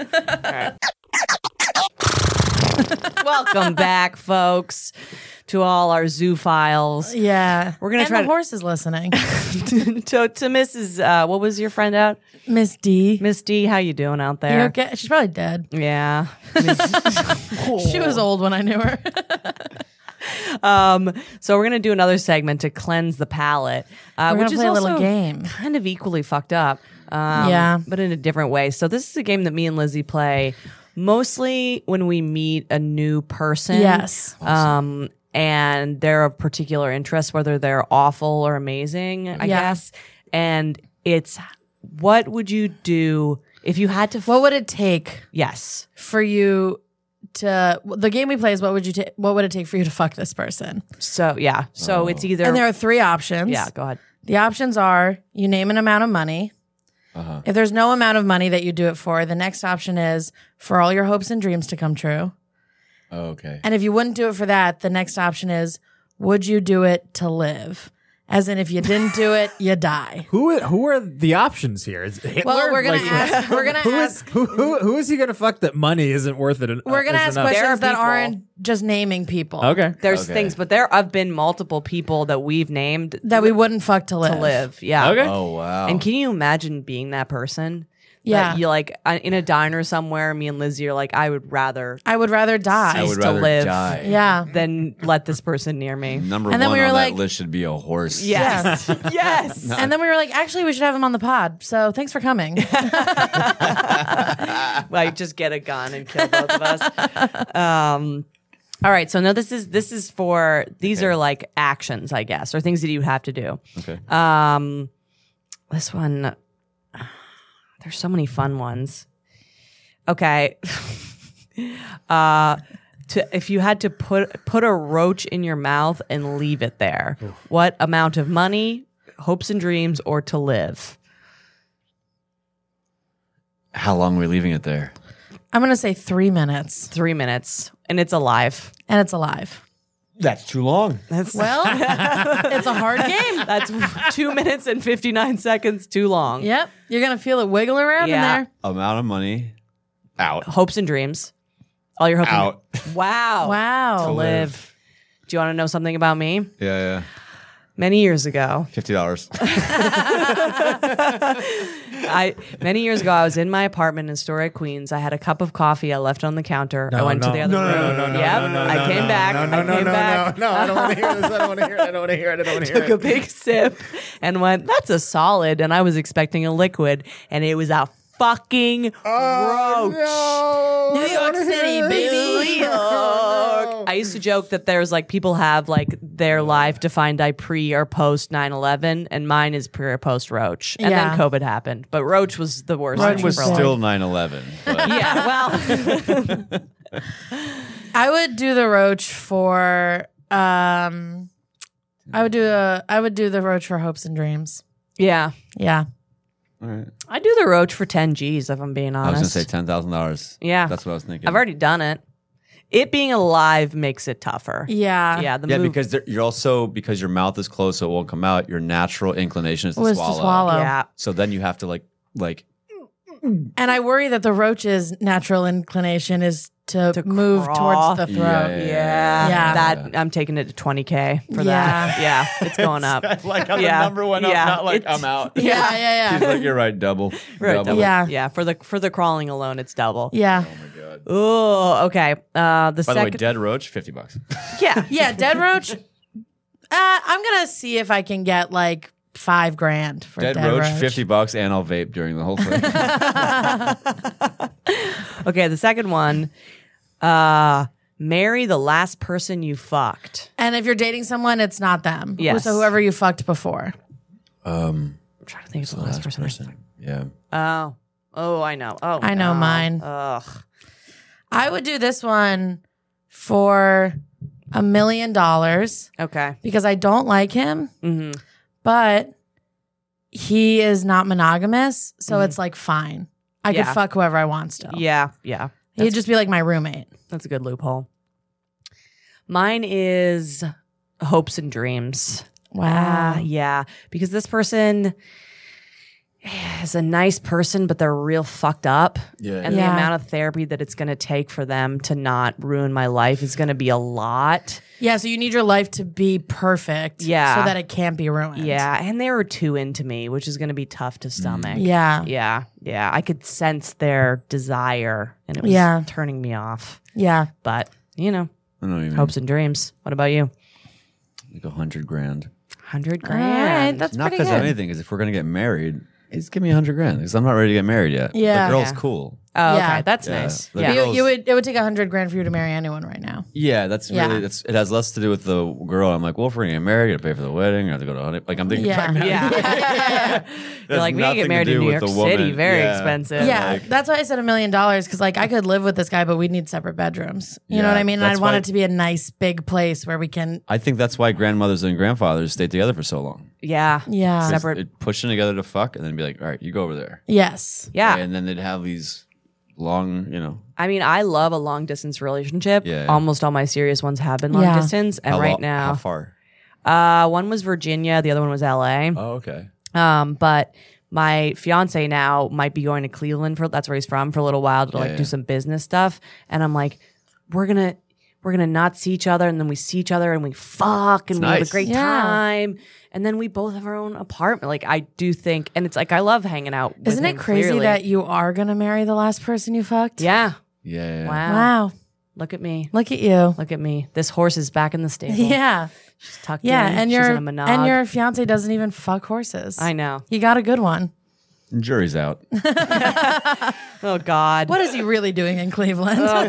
Welcome back, folks, to all our zoophiles. Yeah. We're gonna and try the to- horse is listening. to Mrs. What was your friend out? Miss D. Miss D, how you doing out You there? okay? She's probably dead. Yeah. She was old when I knew her. So we're gonna do another segment to cleanse the palate, We're which gonna is play a also little game. kind of equally fucked up. Yeah. but in a different way. So this is a game that me and Lizzie play mostly when we meet a new person. Yes. And they're of particular interest, whether they're awful or amazing, I Yeah. guess. And it's, what would you do if you had to? What would it take Yes. for you to? The game we play is what would it take for you to fuck this person? So yeah. So it's either. And there are three options. yeah. Go ahead. The options are you name an amount of money. If there's no amount of money that you do it for, the next option is for all your hopes and dreams to come true. Okay. And if you wouldn't do it for that, the next option is would you do it to live? As in, if you didn't do it, you die. Who are the options here? Is Hitler? Well, we're gonna Like, ask. We're gonna who ask. is who is he gonna fuck that money isn't worth it? We're gonna ask There are questions that people- aren't just naming people. Okay. There's Okay. things, but there have been multiple people that we've named That we wouldn't fuck to live. to live. Yeah. Okay. Oh wow. And can you imagine being that person? Yeah. That you like in a diner somewhere, me and Lizzie are like, I would rather I would rather die. I would to rather live. die. Yeah. than let this person near me. Number And then one we were on like- that list should be a horse. Yes. yes. And then we were like, actually, we should have him on the pod. So thanks for coming. Like just get a gun and kill both of us. All right. So no, this is for these are like actions, I guess, or things that you have to do. Okay. This one, there's so many fun ones. Okay. If you had to put a roach in your mouth and leave it there, what amount of money, hopes and dreams, or to live? How long are we leaving it there? I'm going to say 3 minutes. 3 minutes, and it's alive. And it's alive. That's too long. That's Well, it's a hard game. that's 2 minutes and 59 seconds too long. Yep. You're going to feel it wiggle around Yeah. in there. Amount of money. Out. Hopes and dreams. All your hopes. Out. Wow. Wow. To live. Do you want to know something about me? Yeah. Many years ago, $50. many years ago, I was in my apartment in Astoria, Queens. I had a cup of coffee. I left it on the counter. I went to the other room. I came back. I came back. No, I don't want to hear this. I don't want to hear it. I don't want to hear it. I don't want to hear Took a it. big sip and went, "That's a solid." And I was expecting a liquid, and it was a fucking roach. New York City, baby. New York. I used to joke that there's like people have like their life defined by pre or post 9/11, and mine is pre or post Roach. And Yeah. then COVID happened, but Roach was the worst. Roach thing was for a long- still 9/11. But yeah. Well, I would do the roach for I would do the roach for hopes and dreams. yeah. Yeah. all right. I do the Roach for 10 G's if I'm being I was honest. gonna say $10,000. Yeah. That's what I was thinking. I've already done it. It being alive makes it tougher. Yeah. Yeah. The Yeah, move, because you're also because your mouth is closed, so it won't come out. Your natural inclination is to Was swallow. to swallow. yeah. So then you have to like like And I worry that the roach's natural inclination is to move crawl. towards the throat. Yeah. Yeah. That I'm taking it to 20K for Yeah. that. Yeah. It's going up. like how Yeah. the number went up, Yeah. not like It's- I'm out. Yeah. He's like, you're right, double. Right, double. double. Yeah. Yeah. For the crawling alone, it's double. Yeah. Oh my god. Oh, okay. The By the way, second. dead roach, $50. Yeah. Yeah. Dead roach. I'm going to see if I can get like $5,000 for Dead roach, $50, and I'll vape during the whole thing. Okay. The second one. Marry the last person you fucked. And if you're dating someone, it's not them. Yes. So whoever you fucked before. I'm trying to think of the last person. I fucked. Yeah. Oh, I know. Oh, I know no. mine. Ugh. I would do this one for $1 million Okay. because I don't like him, Mm-hmm. but he is not monogamous. So it's like, fine. I Yeah. could fuck whoever I want still. Yeah. Yeah. He'd just be like my roommate. That's a good loophole. Mine is hopes and dreams. Wow. Yeah. Because this person is a nice person, but they're real fucked up. Yeah. And the Yeah. amount of therapy that it's going to take for them to not ruin my life is going to be a lot. Yeah. So you need your life to be perfect. Yeah. So that it can't be ruined. Yeah. And they were too into me, which is going to be tough to stomach. Yeah. Yeah. Yeah. I could sense their desire and it was Yeah. turning me off. Yeah. But, you know, I don't even hopes and dreams. What about you? like $100,000. 100 All right. grand. That's Not pretty because of good. anything, because if we're gonna get married, just give me $100,000 because I'm not ready to get married yet. Yeah. The girl's Yeah. cool. Oh, Yeah. okay. That's Yeah. nice. The Yeah. girl- It would take $100,000 for you to marry anyone right now. Yeah, that's Yeah. really it has less to do with the girl. I'm like, well, if we're gonna get married, I gotta pay for the wedding, I have to go to honey. Like I'm thinking Yeah. back now. Yeah. You're like, we can get married in New York City. Very expensive. Yeah, like- that's why I said $1 million because like I could live with this guy, but we'd need separate bedrooms. You know Yeah, what I mean? And that's I'd want why- it to be a nice big place where we can. I think that's why grandmothers and grandfathers stayed together for so long. Yeah. Yeah. Separate. They'd push them together to fuck, and then be like, all right, you go over there. Yes. Yeah. And then they'd have these long, I mean, I love a long distance relationship. Yeah. Almost all my serious ones have been long Yeah. distance. And how right how now, far? one was Virginia, the other one was LA. Oh, okay. But my fiance now might be going to Cleveland that's where he's from for a little while to like yeah. do some business stuff. And I'm like, we're gonna not see each other, and then we see each other and we fuck and we have a nice. great Yeah. time. And then we both have our own apartment. Like I do think, and it's like I love hanging out. With Isn't it him, crazy clearly. that you are gonna marry the last person you fucked? Yeah. Yeah. Wow. Wow. Look at me. Look at you. Look at me. This horse is back in the stable. Yeah. She's tucked Yeah. in. And She's your in a monog. and your fiance doesn't even fuck horses. I know. You got a good one. Jury's out. Oh God. What is he really doing in Cleveland? Oh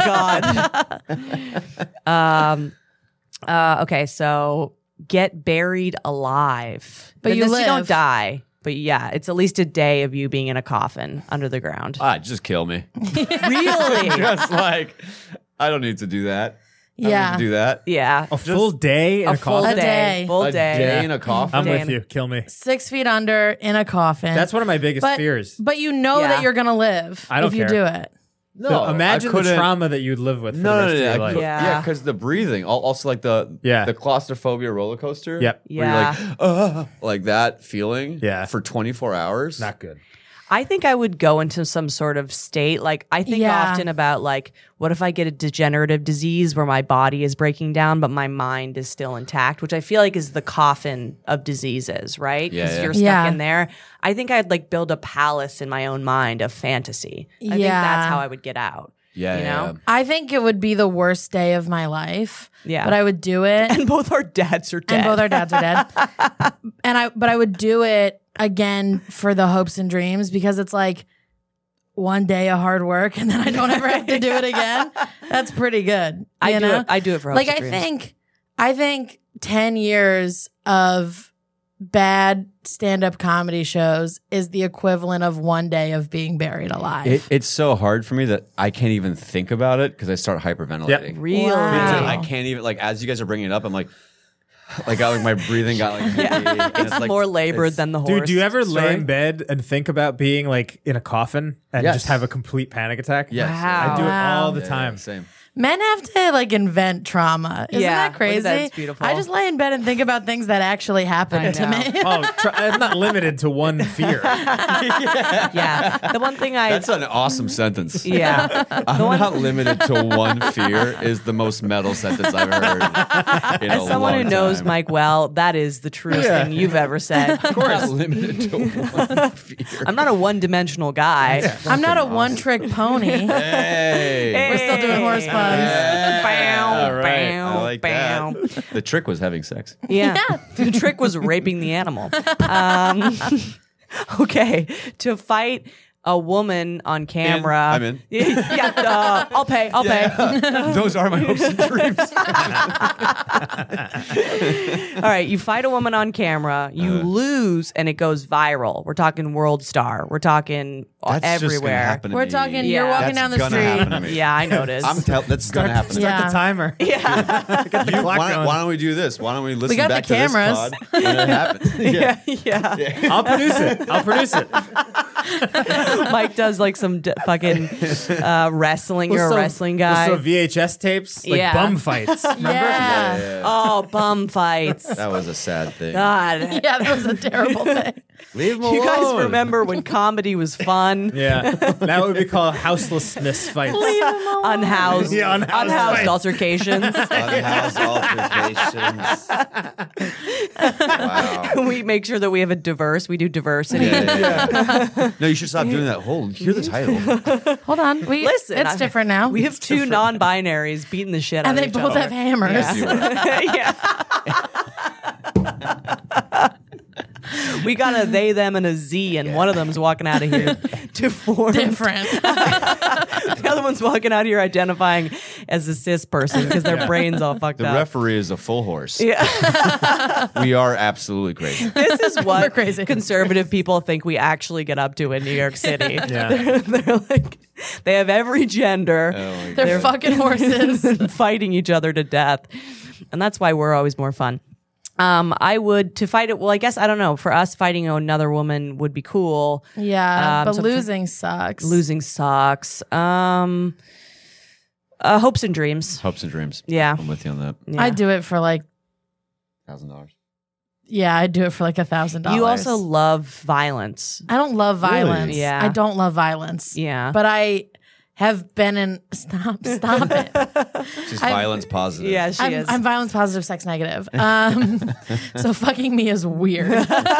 God. Okay, so get buried alive. But you You don't live. die. But yeah, it's at least a day of you being in a coffin under the ground. Just kill me. Really? Just like I don't need to do that. I don't Yeah. need to do that. Yeah. A full day in a full coffin? A day. Full A day. day in a coffin. I'm Dan. with you. Kill me. 6 feet under in a coffin. That's one of my biggest but, fears. But you know Yeah. that you're gonna live I don't if you care. do it. No, Imagine I the couldn't- trauma that you'd live with for No, the no, rest no, of your I life. could- Yeah. yeah, because the breathing. Also, like the claustrophobia roller coaster. Yep. where Yeah. you're like that feeling. Yeah. For 24 hours. Not good. I think I would go into some sort of state. Like I think Yeah. often about like, what if I get a degenerative disease where my body is breaking down, but my mind is still intact, which I feel like is the coffin of diseases, right? Yeah, Because yeah. you're stuck Yeah. in there. I think I'd like build a palace in my own mind of fantasy. I think Yeah. that's how I would get out. Yeah, You yeah, know? yeah. I think it would be the worst day of my life. Yeah. But I would do it. And both our dads are dead. And both our dads are dead. But I would do it again for the hopes and dreams because it's like one day of hard work and then I don't ever have to do it again. That's pretty good. I you do know? it. I do it for hopes Like and dreams. I think 10 years of bad stand-up comedy shows is the equivalent of one day of being buried alive. It's so hard for me that I can't even think about it because I start hyperventilating. Really? Wow. I can't even like as you guys are bringing it up. I'm like my breathing got like heavy, and It's like- more labored it's- than the horse. Dude, do you ever lay story. in bed and think about being like in a coffin and Yes. just have a complete panic attack? Yes, Wow. I do it Wow. all the Yeah, time. yeah, same. Men have to like invent trauma. Isn't Yeah, that look at crazy? that, it's beautiful. I just lay in bed and think about things that actually I happened to know. me. I'm not limited to one fear. Yeah. The one thing That's an awesome sentence. yeah. I'm not limited to one fear is the most metal sentence I've heard. In As a someone who long knows time. Mike well, that is the truest thing you've ever said. Of course, limited to one fear. I'm not a one-dimensional guy. I'm not a one-trick pony. Hey. We're still doing horse puns. Bow, All right. bow, I like bow. that. The trick was having sex. Yeah. The trick was raping the animal. Okay. To fight a woman on camera. I'm in. Yeah. I'll pay. I'll pay. Those are my hopes and dreams. All right. You fight a woman on camera. You lose, and it goes viral. We're talking World Star. We're talking That's just gonna everywhere. happen to We're me. talking. Yeah. You're walking That's down the gonna street. happen to me. Yeah, I noticed. That's gonna happen. To me. Yeah. The timer. yeah. Get the clock Why, going. why don't we do this? Why don't we listen got back the to this cameras. pod when it happens? Yeah. Yeah. I'll produce it. I'll produce it. Mike does like some fucking wrestling. You're a wrestling guy. So VHS tapes, like Yeah. bum fights. Remember? Yeah. Oh, bum fights. That was a sad thing. God. Yeah, that was a terrible thing. Leave him alone. You guys remember when comedy was fun? Yeah. That would be called houselessness fights. Unhoused, Yeah, unhoused fights. altercations. Unhoused altercations. Wow. We make sure that we have a diverse. We do diversity. Yeah. No, you should stop doing that. Hear the title. Hold on. Listen, It's different now. We have two non-binaries beating the shit out and of they each both other. have hammers. Yeah. We got a they, them, and a Z, and one of them's walking out of here to form. Different. The other one's walking out here identifying as a cis person because their brain's all fucked The up. referee is a full horse. Yeah. We are absolutely crazy. This is what We're crazy. conservative people think we actually get up to in New York City. Yeah. They're like, they have every gender. Oh my God. They're fucking horses. Fighting each other to death. And that's why we're always more fun. I would to fight it. Well, I guess I don't know. For us, fighting another woman would be cool. Yeah, but so losing sucks. Losing sucks. Hopes and dreams. Hopes and dreams. Yeah. I'm with you on that. Yeah. I'd do it for like, $1,000. yeah, I'd do it for like $1,000. You also love violence. I don't love violence. Yeah. I don't love violence. Yeah. But I have been in. Stop it. She's violence positive. Yeah, she is. I'm violence positive, sex negative. So fucking me is weird.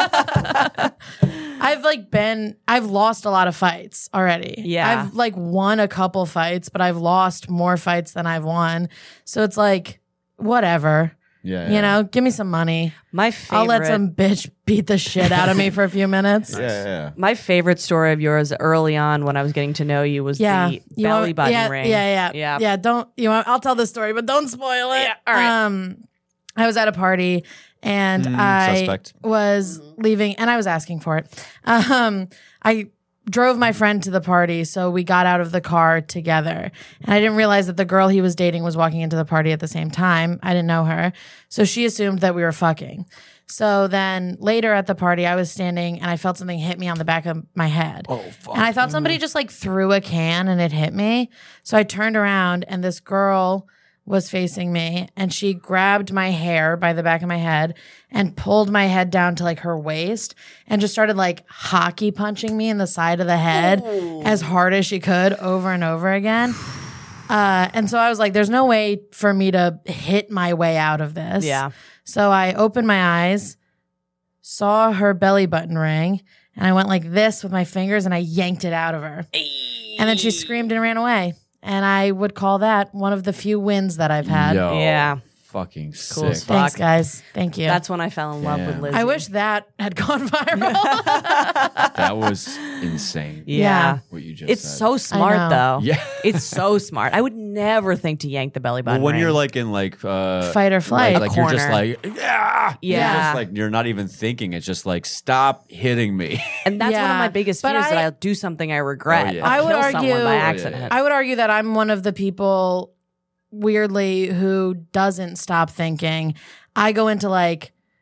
I've lost a lot of fights already. Yeah. I've like won a couple fights, but I've lost more fights than I've won. So it's like, whatever. Yeah. You know, give me some money. My favorite. I'll let some bitch beat the shit out of me for a few minutes. Yeah. My favorite story of yours early on when I was getting to know you was Yeah. the You belly want- button ring. Yeah. I'll tell the story, but don't spoil it. Yeah, all right. I was at a party and I suspect. was leaving and I was asking for it. I drove my friend to the party, so we got out of the car together. And I didn't realize that the girl he was dating was walking into the party at the same time. I didn't know her. So she assumed that we were fucking. So then later at the party, I was standing and I felt something hit me on the back of my head. Oh, fuck. And I thought somebody just like threw a can and it hit me. So I turned around and this girl was facing me and she grabbed my hair by the back of my head and pulled my head down to like her waist and just started like hockey punching me in the side of the head as hard as she could over and over again. And so I was like, there's no way for me to hit my way out of this. Yeah. So I opened my eyes, saw her belly button ring, and I went like this with my fingers and I yanked it out of her. And then she screamed and ran away. And I would call that one of the few wins that I've had. Yo, Yeah. Fucking Cool as sick. fuck. Thanks, guys. Thank you. That's when I fell in love with Damn. Lizzie. I wish that had gone viral. That was insane. Yeah. What you just It's said. so smart, though. Yeah. It's so smart. I would never think to yank the belly button Well, when ring. you're like in like Fight or flight. like you're just corner. like yeah, Yeah. You're just like you're not even thinking. It's just like stop hitting me. And that's one of Yeah. my biggest But fears that I- I'll do something I regret. Oh, yeah. I'll I would kill someone argue- by Oh, yeah, accident. I would argue that I'm one of the people, weirdly, who doesn't stop thinking. I go into like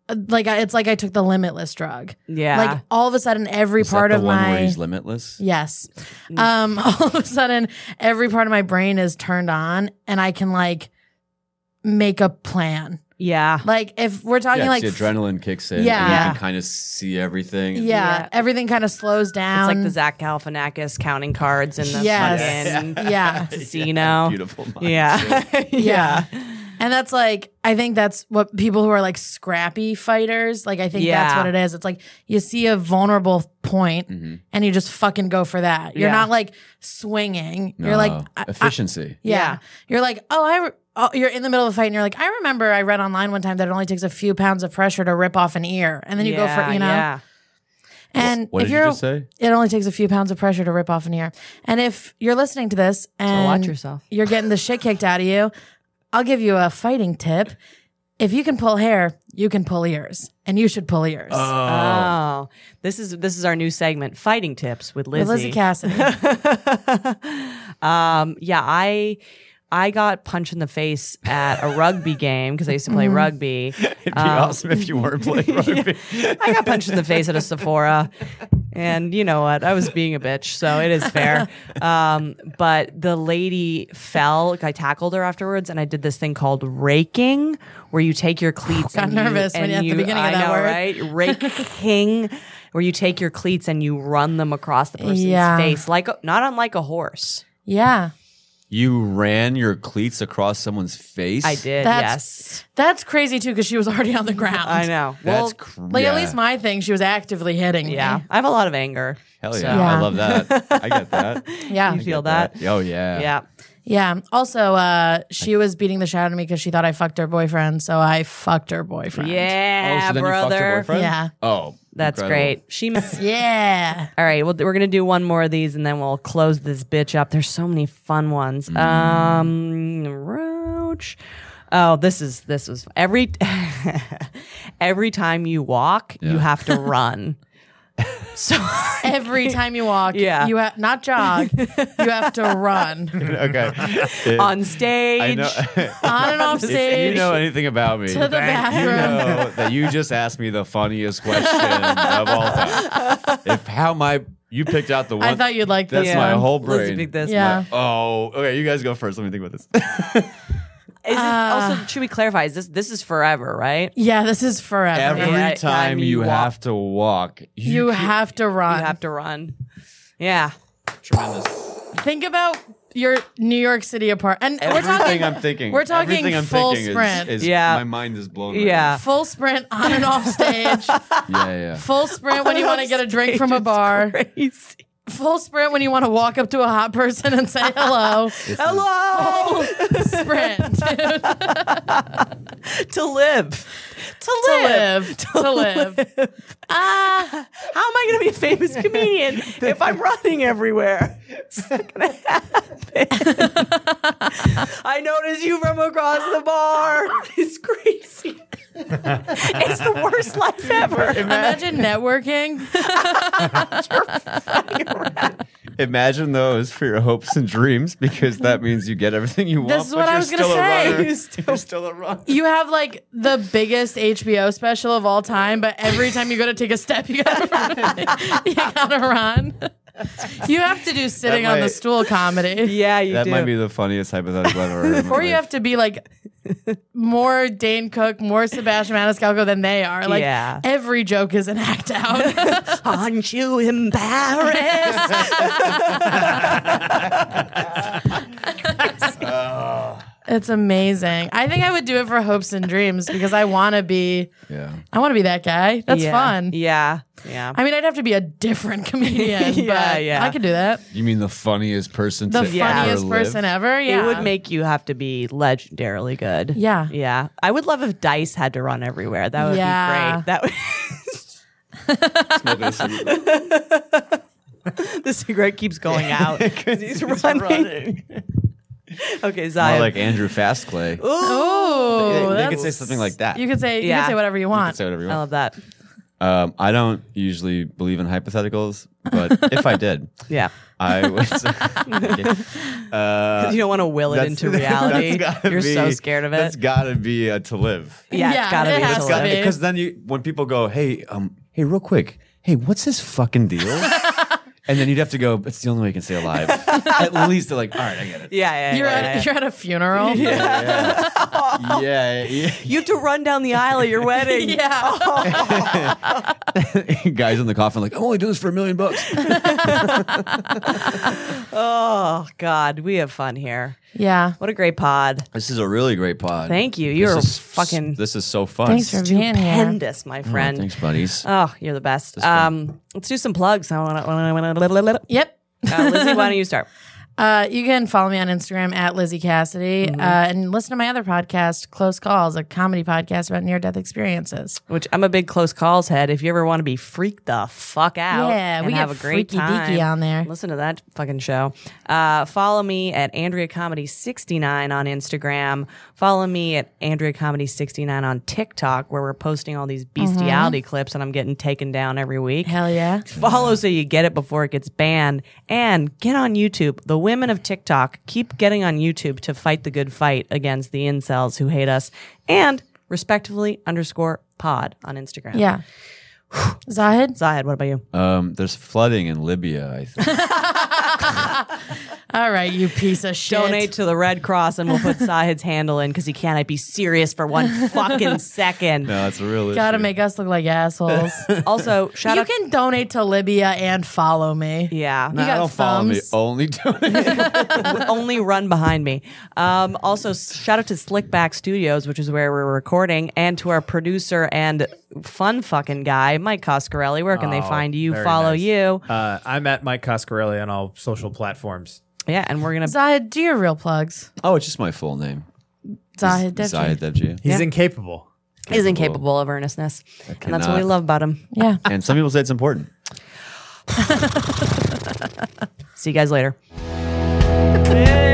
it's like I took the Limitless drug. Yeah. Like all of a sudden, every Is part that of the one where my he's limitless? yes, all of a sudden, every part of my brain is turned on, and I can like make a plan. Yeah. Like if we're talking Yeah, like the adrenaline kicks in. Yeah. and you Yeah. can kind of see everything. yeah, everything kind of slows down. It's like the Zach Galifianakis counting cards in the Yes. fucking yeah. casino. Beautiful mind. Yeah. Yeah. And that's like, I think that's what people who are like scrappy fighters, like I think that's Yeah. what it is. It's like you see a vulnerable point and you just fucking go for that. You're Yeah. not like swinging. You're like, efficiency. yeah. You're like, you're in the middle of a fight and you're like, I remember I read online one time that it only takes a few pounds of pressure to rip off an ear. And then you go for, you know. Yeah. And What if did you you're, just say? it only takes a few pounds of pressure to rip off an ear. And if you're listening to this and watch yourself. you're getting the shit kicked out of you, I'll give you a fighting tip. If you can pull hair, you can pull ears, and you should pull ears. Oh, this is our new segment, Fighting Tips with Lizzie. With Lizzie Cassidy. Yeah, I got punched in the face at a rugby game because I used to play rugby. It'd be awesome if you weren't playing rugby. I got punched in the face at a Sephora, and you know what? I was being a bitch, so it is fair. But the lady fell. Like, I tackled her afterwards, and I did this thing called raking, where you take your cleats. Got and nervous when you at the beginning of I that know, word. right? Raking, where you take your cleats and you run them across the person's Yeah. face, not unlike a horse. Yeah. You ran your cleats across someone's face? I did. That's- Yes, That's crazy too, because she was already on the ground. I know. That's Like at least my thing, she was actively hitting Yeah, me. I have a lot of anger. Hell yeah. So- Yeah. I love that. I get that. Yeah. You feel that? Oh, yeah. Yeah. Yeah. Also, she was beating the shit out of me because she thought I fucked her boyfriend, so I fucked her boyfriend. Yeah, Oh, so then you fucked your brother. boyfriend? Yeah. Oh, That's incredible. great. She. Yeah. All right. Well, we're gonna do one more of these, and then we'll close this bitch up. There's so many fun ones. Roach. Oh, this was every every time you walk, you have to run. So Every time you walk, Yeah. you have not jog, you have to run Okay. on stage. I know. on and off If stage. you know anything about me, To the bathroom. you know that you just asked me the funniest question of all time. You picked out the one. I thought you'd like this That's my one. whole Lizzie brain. picked this Yeah. Oh, okay. You guys go first. Let me think about this. Is it also, should we clarify? Is this is forever, right? Yeah, this is forever. Every Yeah, time you walk. have to walk, you have to run. You have to run. Yeah. tremendous. Think about your New York City apartment. And we're Everything talking, I'm thinking. we're talking everything I'm full thinking sprint. Is Yeah. My mind is blown. Right Yeah. full sprint on and off stage. now. Yeah. Full sprint when you want to get a drink from a bar. Crazy. Full sprint when you want to walk up to a hot person and say hello. Hello. Sprint. dude. To live. To live. To live. How am I going to be a famous comedian if I'm running everywhere? It's not going to happen. I notice you from across the bar. It's crazy. It's the worst life ever. Imagine networking. Imagine those for your hopes and dreams, because that means you get everything you want. This is but what I you're was gonna still a say. runner. You're still a runner. You have like the biggest HBO special of all time, but every time you go to take a step, you gotta run. You gotta run. You have to do sitting That on the might- stool comedy. Yeah, you That do. might be the funniest hypothetical I've ever heard. in my Or you life. have to be like more Dane Cook, more Sebastian Maniscalco than they are. Like Yeah. every joke is an act out. Aren't you embarrassed? It's amazing. I think I would do it for hopes and dreams because I want to be Yeah. that guy. That's Yeah. fun. Yeah. Yeah. I mean, I'd have to be a different comedian, Yeah, but yeah. I could do that. You mean the funniest person The to funniest ever live? person ever. Yeah. It would make you have to be legendarily good. Yeah. Yeah. I would love if Dice had to run everywhere. That would Yeah. be great. That would Smoking a cigarette. the cigarette keeps going out because he's running. Okay, More Zion. like Andrew Fastclay. Oh, They could say something like that. You could say Yeah. whatever you You want. could say whatever you I want. love that. I don't usually believe in hypotheticals, but if I did, Yeah. I would. You don't want to will it into reality. You're so scared of That's it. got to be a to live. Yeah, Yeah, it's got to it be. has to to live. be. Because then when people go, hey, real quick, hey, what's this fucking deal? And then you'd have to go, it's the only way you can stay alive. At least they're like, all right, I get it. Yeah. You're at a funeral. Yeah. You have to run down the aisle at your wedding. Yeah. Guys in the coffin like, I'm only doing this for $1 million. Oh God, we have fun here. Yeah. What a great pod. This is a really great pod. Thank you. You're This is- fucking This is so fun. Thanks for being here. stupendous, my Oh, friend. thanks, buddies. Oh, you're the best. fun. Let's do some plugs. Yep. Lizzie, why don't you start? You can follow me on Instagram at Lizzie Cassidy and listen to my other podcast, Close Calls, a comedy podcast about near-death experiences. Which I'm a big close calls head. If you ever want to be freaked the fuck out, Yeah, and we have get a great freaky time, deaky on there. Listen to that fucking show. Follow me at Andrea Comedy 69 on Instagram. Follow me at Andrea Comedy 69 on TikTok, where we're posting all these bestiality clips, and I'm getting taken down every week. Hell yeah. Follow so you get it before it gets banned, and get on YouTube. The women of TikTok keep getting on YouTube to fight the good fight against the incels who hate us, and respectively _pod on Instagram. Yeah. Zahid? Zahid, what about you? There's flooding in Libya, I think. All right, you piece of shit. Donate to the Red Cross, and we'll put Zahid's handle in because he can't be serious for one fucking second. No, that's a real issue. Gotta make us look like assholes. Also, shout You out. can donate to Libya and follow me. Yeah. Nah, got don't follow me. thumbs? Only donate. Only run behind me. Also, shout out to Slickback Studios, which is where we're recording, and to our producer and fun fucking guy, Mike Coscarelli. Where can they find you? very Follow nice. you. I'm at Mike Coscarelli on all social platforms. Yeah, and we're gonna. Zahid, do your real plugs. Oh, it's just my full name. Zahid Devji. Zahid Devji. He's Yeah. incapable. Is incapable of earnestness, and that's what we cannot. love about him. Yeah. And some people say it's important. See you guys later.